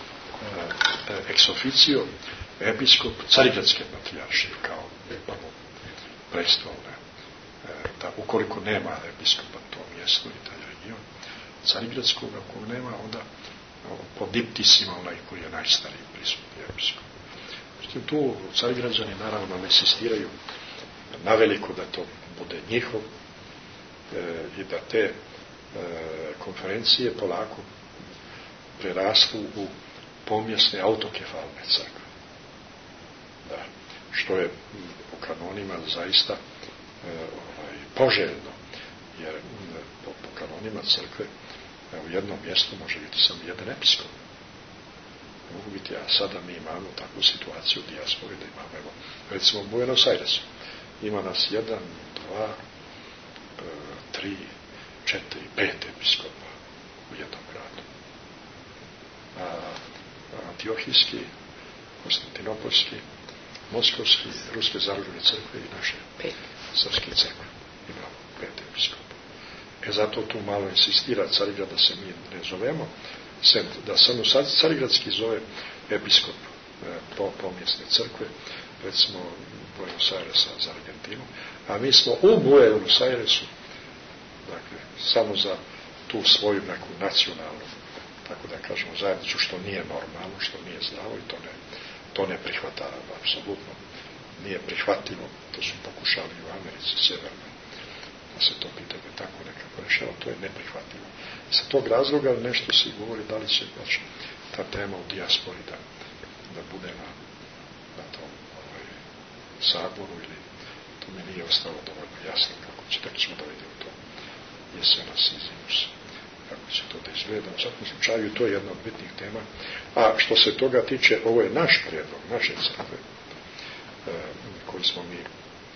e, ex officio episkop Carigradske patrijaršije kao prvo prestolne. E, da ukoliko nema episkopa to mjesto i taj region Carigradskog, ako nema, onda po diptisima onaj koji je najstariji prisutni episkop. Međutim, tu Carigrađani naravno ne insistiraju naveliko da to bude njihov e, i da te e, konferencije polako prerastu u pomjesne autokefalne crkve. Da. što je po kanonima zaista e, ovaj, poželjno, jer po, po kanonima crkve e, u jednom mjestu može biti samo jedan episkop. Mogu biti, a sada mi imamo takvu situaciju u dijaspori da imamo, evo, recimo u Buenos Airesu, ima nas jedan, dva, e, tri, četiri, pet episkopa u jednom gradu. A, Antiohijski, Konstantinopoljski, Moskovski, Ruske zarobljene crkve i naše pet srpske crkve. Imamo pet episkopa. E zato tu malo insistira Carigrad da se mi ne zovemo, sem, da samo Carigradski zove episkop e, po pomjesne crkve, recimo Buenos Airesa za Argentinu, a mi smo u Buenos Airesu, dakle, samo za tu svoju neku nacionalnu, tako da kažemo, zajednicu, što nije normalno, što nije zdravo i to ne, to ne prihvata, apsolutno nije prihvatljivo. To su pokušali u Americi Severnoj, da se to pitanje tako nekako rešava, to je neprihvatljivo. Sa tog razloga nešto se govori da li će baš ta tema u dijaspori da, da bude na, na tom ovaj, saboru, ili to mi nije ostalo dovoljno jasno kako će, tako ćemo da vidimo to jesenas i zimus, kako će to da izgleda. U svakom slučaju to je jedna od bitnih tema. A što se toga tiče, ovo je naš prijedlog, naše crkve, e, koji smo mi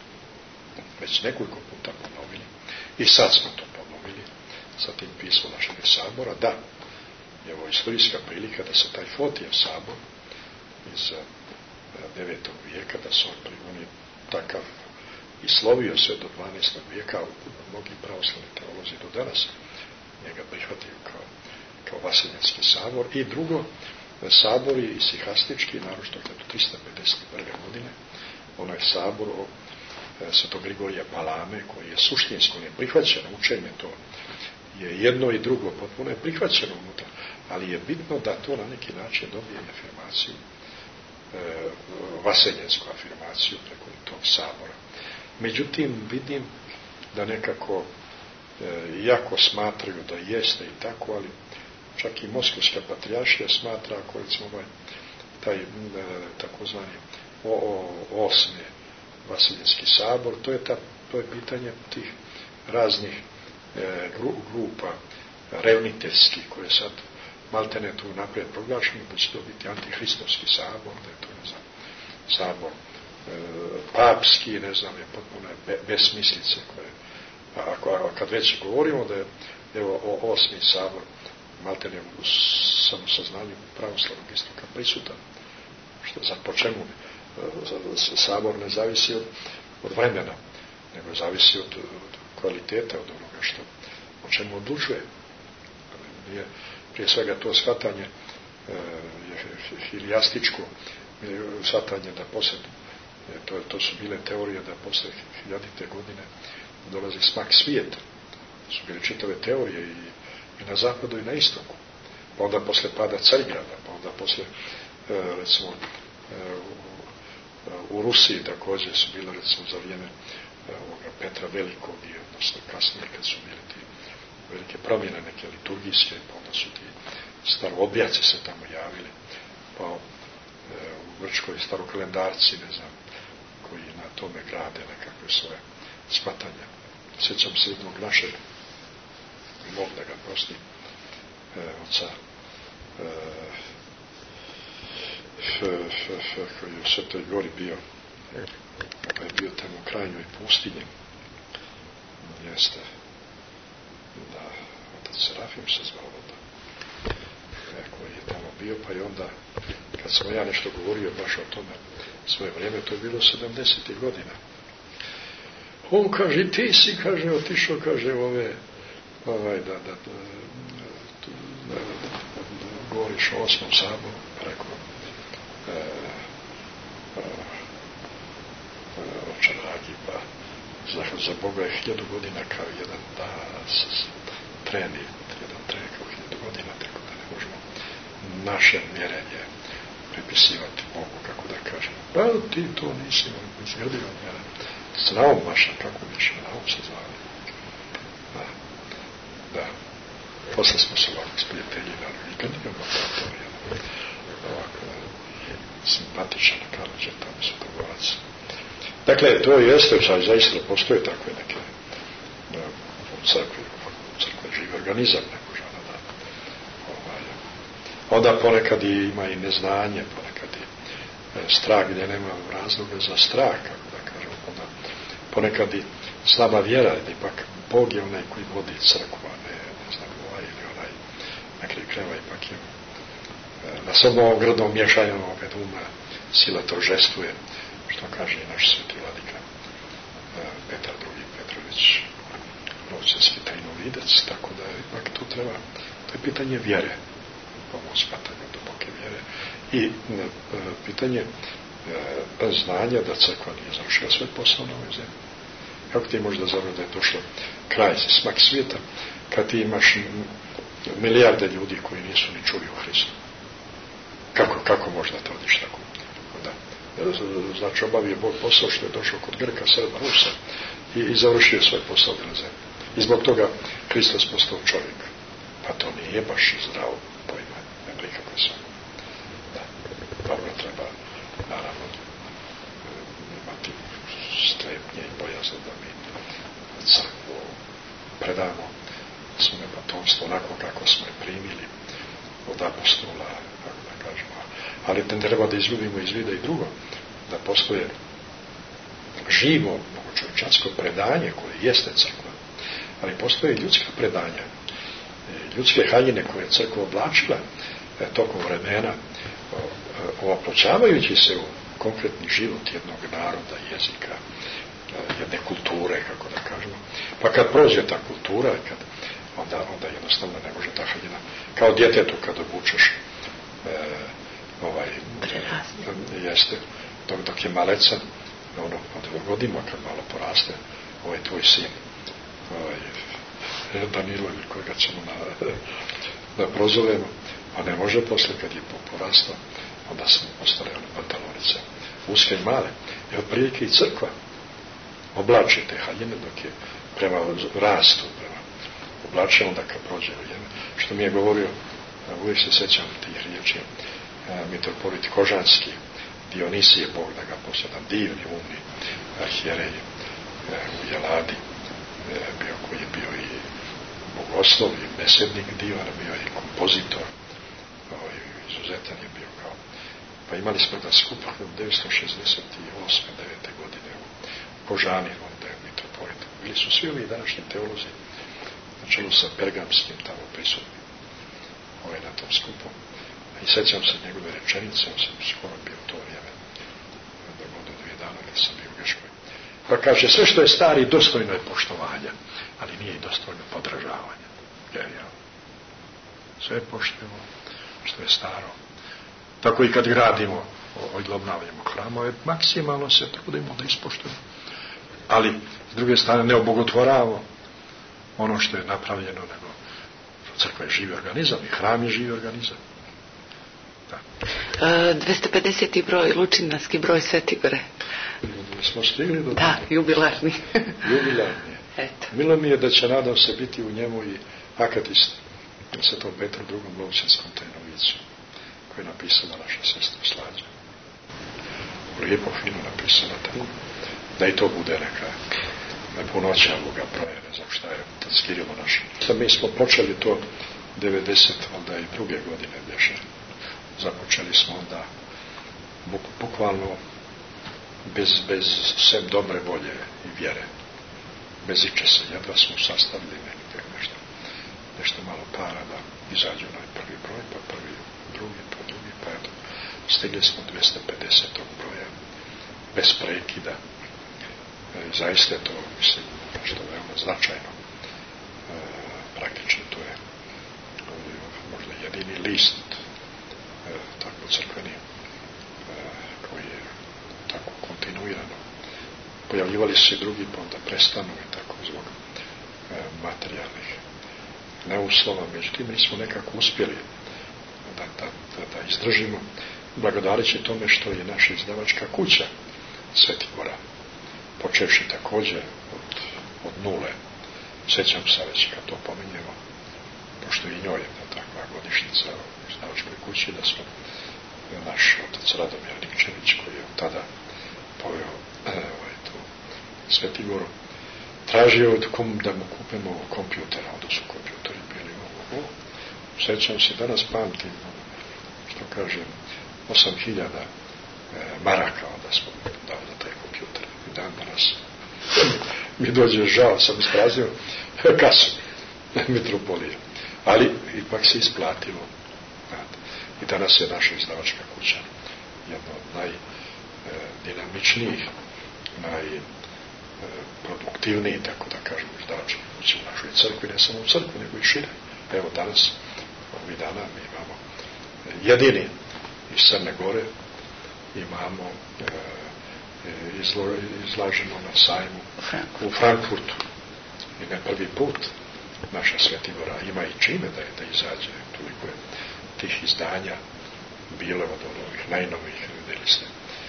već nekoliko puta ponovili i sad smo to ponovili sa tim pismom našeg sabora, da je ovo istorijska prilika da se taj Fotijev sabor iz devetog vijeka, da se on privoni takav i slovio sve do dvanaestog vijeka, mnogi pravoslavni teolozi do danas njega prihvatio kao, kao Vaseljenski sabor. I drugo, sabori isihastički, naročito do tristo pedeset prve godine, onaj sabor o Svetog Grigorija Palame, koji je suštinsko neprihvaćeno učenje, to je jedno i drugo potpuno je prihvaćeno unutra, ali je bitno da to na neki način dobije afirmaciju, e, vaseljensku afirmaciju preko tog sabora. Međutim, vidim da nekako, e, iako smatraju da jeste i tako, ali čak i Moskovska patrijaršija smatra, ako recimo ovaj, taj e, takozvani o, o, osmi Vaseljenski sabor, to je, ta, to je pitanje tih raznih e, grupa revniteljskih, koje sad maltene tu naprijed proglašeni, pa će to biti antihristovski sabor, da je to, ne znam, sabor e, papski, ne znam, je potpuno be, besmislice koje, a, a kad već govorimo da je, evo, o osmi sabor maltene u samosaznanju pravoslavnog istoka prisutan, što za po čemu sabor ne zavisi od, od vremena, nego zavisi od, od kvaliteta, od onoga što, o čemu odlučuje. Nije, prije svega to shvatanje e, hilijastičko, shvatanje da posle, e, to, to su bile teorije da posle hiljadite godine dolazi smak svijeta. To su bile čitave teorije i, i na zapadu i na istoku. Pa onda posle pada Carigrada, pa onda posle, e, recimo, e, u Rusiji također su bile, recimo, za vrijeme ovoga Petra Velikog i odnosno kasnije kad su bili ti velike promjene neke liturgijske, pa onda su ti staroobjaci se tamo javili, pa e, u Grčkoj starokalendarci, ne znam, koji na tome grade nekakve svoje shvatanja. Sjećam se jednog našeg, Bog da ga prosti, e, oca e, F, f, f, koji je u Svetoj Gori bio, pa je bio tamo u krajnjoj pustinji, jeste, da, otac Serafim se zvao onda, koji je tamo bio, pa i onda, kad sam ja nešto govorio baš o tome svoje vrijeme, to je bilo sedamdesetih godina. On kaže, ti si, kaže, otišao, kaže, ove, ovaj, da, da, da, da, da, da, da govoriš o osmom saboru, rekao, oče dragi, pa za, za Boga je hiljadu godina kao jedan danas treni, jedan tren kao hiljadu godina, tako da ne možemo naše mjerenje pripisivati Bogu, kako da kažem. Pa ti to nisi izgradio mjera. Znaom vaša, kako više, naom se zvali. Da, da. Posle smo se ovako sprijateljili, ali kad imamo to jedan ovako simpatičan Karlođer, tamo se pogovac Dakle, to jeste, zaista postoje takve neke u crkvi, u crkvi živi organizam, ne može ona da ovaj, onda ponekad i ima i neznanje, ponekad i e, strah gdje nema razloga za strah, kako da kažem, onda ponekad i slaba vjera, ipak Bog je onaj koji vodi crkvu, a ne, ne znam, ovaj ili onaj, na kraju krajeva ipak je e, na sobom ovom grdnom mješanju opet uma sila торжествuje, što kaže i naš sveti vladika e, Petar drugi. Petrović, novčanski tajnovidec, tako da ipak tu treba, to je pitanje vjere, pomoć spatanju duboke vjere i e, pitanje e, znanja da crkva nije završila svoj posao na ovoj zemlji. Kako ti možda zavrlo da je došlo kraj smak svijeta kad ti imaš milijarde ljudi koji nisu ni čuli o Hristu? Kako, kako možda to odiš tako? Da. Znači obavio Bog posao što je došao kod Grka, Srba, Rusa i, i završio svoj posao na zemlji. I zbog toga Hristos postao čovjek. Pa to nije baš zdravo pojma, ne nikakve sam. Da, dobro treba, naravno, imati strepnje i bojazno da mi crkvu predamo svome potomstvo onako kako smo je primili od apostola, kako da kažemo. Ali ne treba da izgubimo iz vida i drugo, da postoje živo, čovječansko predanje koje jeste crkva, ali postoje ljudska predanja, ljudske haljine koje je crkva oblačila tokom vremena, opločavajući se u konkretni život jednog naroda, jezika, jedne kulture, kako da kažemo. Pa kad prođe ta kultura, kad, onda, onda jednostavno ne može ta haljina, kao djetetu kad obučeš e, ovaj, jeste, dok, dok je malecan, ono, od godima kad malo poraste, ovaj tvoj sin, ovaj, Danilo ili kojega ćemo na, da prozovemo, a ne može posle kad je porastao, onda smo ostale one pantalonice, uske i male. I od prilike i crkva oblači te haljine dok je prema rastu, prema oblači onda kad prođe vrijeme. Što mi je govorio, uvijek se sećam tih riječi, mitropolit Kožanski, Dionisije, Bog da ga posjedan, divni, umni arhijerej u Jeladi, bio koji je bio i bogoslov, i besednik divan, bio i kompozitor, ovaj, izuzetan je bio kao. Pa imali smo da skup devetsto šezdeset osme devete godine u Kožani, onda je mitropolit. Bili su svi ovi današnji teolozi, na čelu sa Pergamskim tamo prisutni ovaj, na tom skupu. I sećam se njegove rečenice, on sam skoro bio to vrijeme, da godu dvije dana kad sam bio u Grčkoj. Pa kaže, sve što je stari dostojno je poštovanja, ali nije i dostojno podražavanja. Genijalno. Sve poštujemo što je staro. Tako i kad gradimo, obnavljamo hramove, maksimalno se trudimo da ispoštujemo. Ali, s druge strane, ne obogotvoravamo ono što je napravljeno, nego crkva je živi organizam i hram je živi organizam. Da. dvesta pedeseti broj, Lučinarski broj Svetigore. Smo stigli do... Da, jubilarni. Jubilarni. Eto. Milo mi je da će, nadam se, biti u njemu i akatist Svetom Petru drugom Lovćanskom tajnovicu, koji je napisala naša sestra Slađa. Lijepo, fino napisala tako, da i to bude neka nepunoća ovoga broja, ne znam šta je tad skirilo naše. Mi smo počeli to devedeset, onda i druge godine bješe. Započeli smo onda buk, bukvalno bez, bez sve dobre volje i vjere. Bez iče se, jedva smo sastavili nekde nešto, nešto malo para da izađu na prvi broj, pa prvi, drugi, pa drugi, pa eto. Stigli smo dvesta pedesetog broja, bez prekida. E, zaista je to, mislim, nešto veoma značajno. E, praktično to je možda jedini list e, tako crkveni e, koji je tako kontinuirano. Pojavljivali se i drugi, pa onda prestanu i tako zbog e, materijalnih neuslova. Međutim, mi smo nekako uspjeli da, da, da, da izdržimo, blagodareći tome što je naša izdavačka kuća Svetigora, počevši također od, od nule. Sećam se već kad to pominjemo, pošto i njoj je takva godišnjica u izdavačkoj kući, da smo naš otac Radomir Nikčević, koji je tada poveo ovaj, Svetigoru, tražio od kom da mu kupimo kompjutera, onda su kompjuteri bili ovo, ovo. Sjećam se, danas pamtim, što kažem, osam hiljada e, maraka onda smo dao za taj kompjuter. I dan danas mi dođe žao, sam isprazio kasu Mitropolije. Ali ipak se isplatilo. I danas je naša izdavačka kuća jedna od najdinamičnijih, najproduktivnijih, tako da kažem, izdavačka kuća u našoj crkvi, ne samo u crkvi, nego i šire. Evo danas, ovih dana, mi imamo jedini iz Crne Gore, imamo e, izlo, izlaženo na sajmu u Frankfurtu. I ne prvi put naša Svetigora ima i čime da je da izađe. Toliko je tih izdanja bilo od ovih najnovijih, vidjeli ste.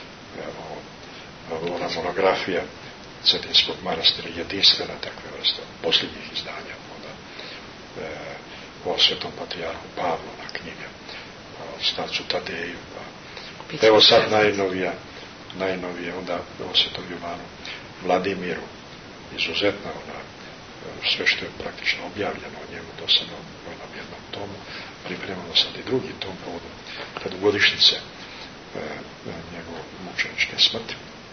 Evo, ona monografija Cetinskog manastira, jedinstvena takva vrsta posljednjih izdanja. Onda, e, o Svetom patrijarhu Pavlu na knjige, o starcu Tadeju, pa evo sad najnovija, najnovije onda o Svetom Jovanu Vladimiru, izuzetna ona, sve što je praktično objavljeno o njemu do sada u onom jednom tomu, pripremamo sad i drugi tom povodom predugodišnjice e, njegove mučeničke smrti.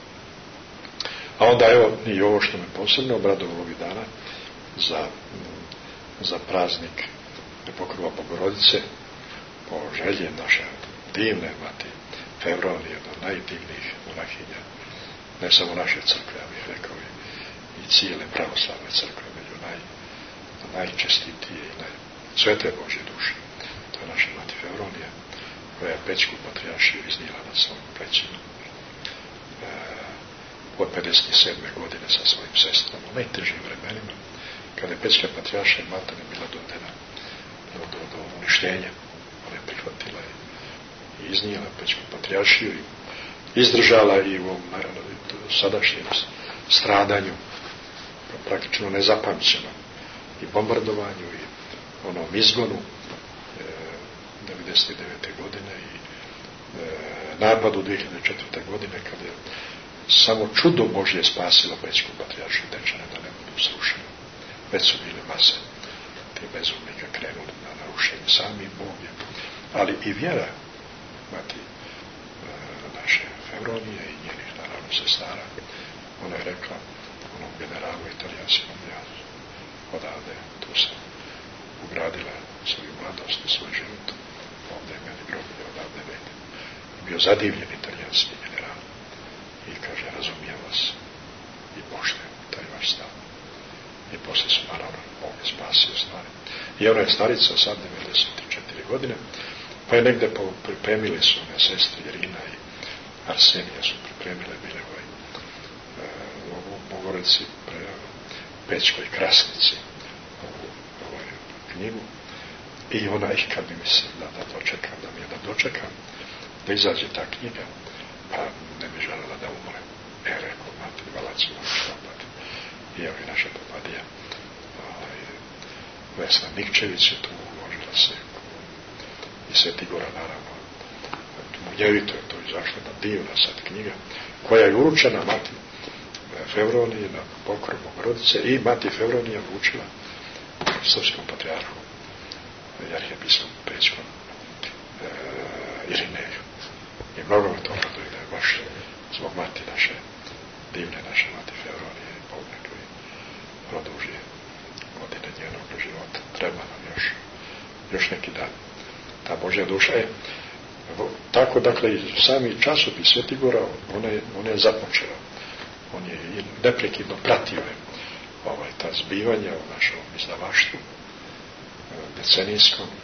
A onda evo i ovo što me posebno obradovalo ovih dana za, za praznik Pokrova Bogorodice, po želje naše divne mati Fevronije, jedna od najdivnijih monahinja, ne samo naše crkve, ja bih rekao i, i cijele pravoslavne crkve, među naj, najčestitije i naj, svete Božje duše. To je naša mati Fevronija, koja je Pećku patrijaršiju iznijela na svom plećima. E, od pedeset sedme godine sa svojim sestrama, u najtežim vremenima, kada je Pećka patrijaršija i Matane bila dodena do, do, do uništenja. Ona je prihvatila i iznijela Pećku patrijaršiju i izdržala i u ovom sadašnjem stradanju, praktično nezapamćeno, i bombardovanju i onom izgonu e, devedeset devete godine i e, napadu dvije hiljade četvrte godine, kada je samo čudo Božje spasilo Pećku patrijaršiju Dečane da ne budu srušene. Već su bile mase te bezumnika krenuli na narušenje, sami Bog je, ali i vjera mati e, naše Fevronije i njenih naravno sestara. Ona je rekla onom generalu italijanskom, ja odavde tu sam ugradila svoju mladost i svoj život, ovdje je meni groblje, odavde ne ide. Bio zadivljen italijanski general i kaže, razumijem vas i poštujem taj vaš stav. I poslije su naravno Bog je spasio stvari. I ona je starica sad devedeset četiri godine, pa je negde pripremili su one sestri Irina i Arsenija su pripremile bile ovaj u Bogorodici, Pećkoj Krasnici ovu, ovu knjigu i ona ih kad bi mislim da, da dočekam, da mi je da dočekam da izađe ta knjiga, pa ne bi želela da umre. E, rekao, mati, vala ćemo štampati. I evo i naša popadija ovaj, Vesna Nikčević je tu uložila se i Svetigora naravno munjevito je to izašla na divna sad knjiga koja je uručena mati Fevronije na Pokrovu Bogorodice i mati Fevronija uručila srpskom patrijarhu i arhijepiskop Pećkom e, Irineju. I mnogo me to raduje da je baš zbog mati naše, divne naše mati Fevronije i Bog neka i produži godine njenog života. Treba nam još, još neki dan. Ta Božja duša je. Tako, dakle, i sami časopis Svetigora, on je, on je započeo. On je neprekidno pratio je ovaj, ta zbivanja u našom izdavaštvu decenijskom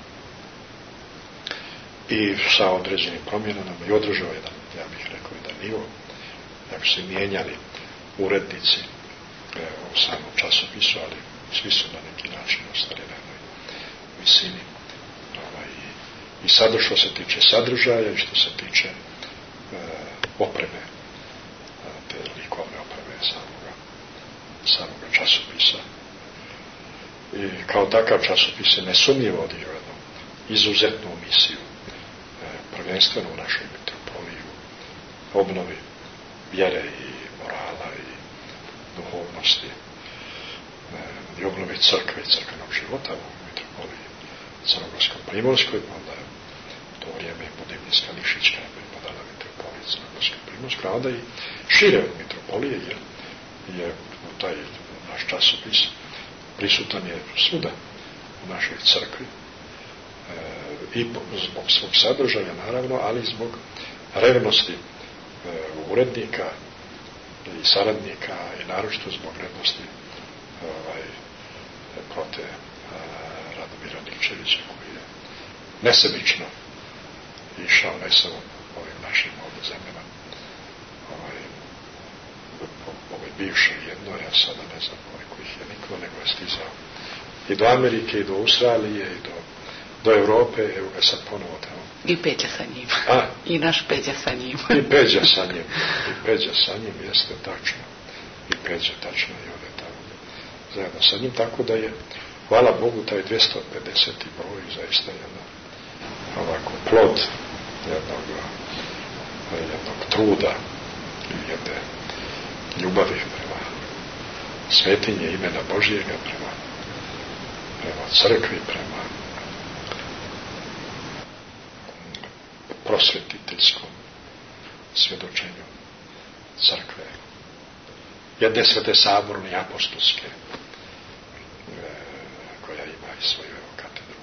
i sa određenim promjenama i održao jedan, ja bih rekao, jedan nivo, jak su se mijenjali urednici e, u samom časopisu, ali svi su na neki način ostali na jednoj visini. Ovaj, i, i sad što se tiče sadržaja i što se tiče e, opreme, te likovne opreme samoga, samoga časopisa. I kao takav časopis se nesumnjivo odigrao jednu izuzetnu misiju, e, prvenstveno u našoj metropoliju, obnovi vjere i morala i duhovnosti i obnove crkve i crkvenog života u mitropoliji Crnogorskom Primorskoj, pa onda u to vrijeme Budimljska Nikšićka pripadala mitropoliji Crnogorskoj Primorskoj, a onda i šire od mitropolije, jer je taj naš časopis prisutan je svuda u našoj crkvi e, i zbog svog sadržaja naravno, ali i zbog revnosti e, urednika i saradnika i naročito zbog revnosti ovaj, prote e, Radomira Nikčevića, koji je nesebično išao ne samo ovim našim ovdje zemljama, ovaj, po ovoj bivšoj jednoj, a sada ne znam koliko ih je niklo, nego je stizao i do Amerike, i do Australije, i do, do Europe, evo ga sad ponovo tamo. I Peđa sa njim. A? I naš Peđa sa njim. I Peđa sa njim. I Peđa sa njim, jeste tačno. I Peđa tačno i on je tamo zajedno sa njim, tako da je, hvala Bogu, taj dvjesto pedeseti broj zaista jedno ovako plod jednog, jednog truda i jedne ljubavi prema svetinje imena Božijega, prema, prema crkvi, prema prosvetiteljskom svjedočenju crkve. Jedne svete saborne i apostolske, koja ima i svoju evo katedru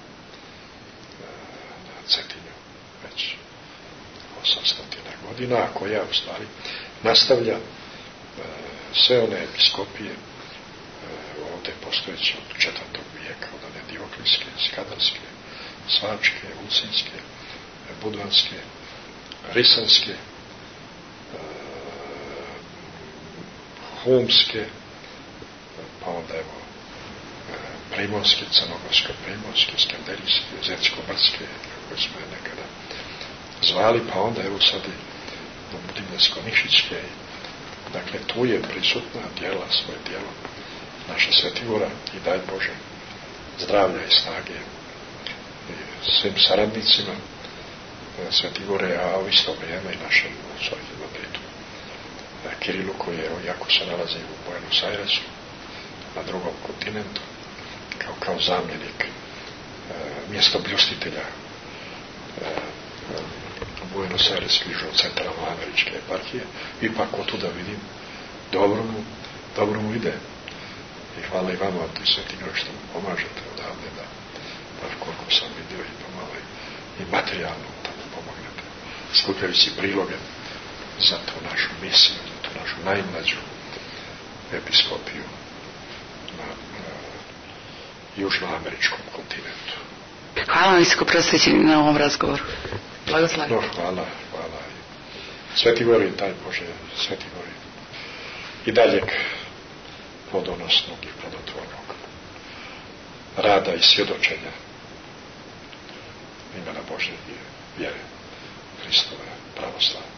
na Cetinju već osamsto godina, a koja u stvari nastavlja sve one episkopije ovdje postojeće od četvrtog vijeka, od one Dioklijske, Skadarske, Svačke, Ulcinske, Budvanske, Risanske, Humske, pa onda evo Primorske, Crnogorske, Primorske, Skanderijske, Zetsko-Brske, koje smo je nekada zvali, pa onda evo sad i Budimljsko-Nikšićke. Dakle, tu je prisutna djela, svoje djelo naša Svetigora i daj Bože zdravlja i snage i svim saradnicima Svetigore, a u isto vrijeme i našem Sovjetodbritu Kirilu, koji je, jako se nalazi u Buenos Airesu, na drugom kontinentu, kao, kao zamjenik e, mjestobljustitelja e, Buenos Aireski centralnoameričke eparhije. Ipak od tuda vidim, dobro mu, dobro mu ide. I hvala i vama, ti Svetigor, što mu pomažete odavde, da, baš koliko sam vidio i pomalo i materijalno tamo pomognete, skupljajući priloge za tu našu misiju, za tu našu najmlađu episkopiju na, na južnoameričkom kontinentu. Hvala vam, visoko prosvećeni, na ovom razgovoru. Blagoslavljam. No, hvala, hvala. Sveti Gori, daj Bože, Sveti Gori. I daljeg plodonosnog i plodotvornog rada i svjedočenja imena Bože i vjere Hristove pravoslavne.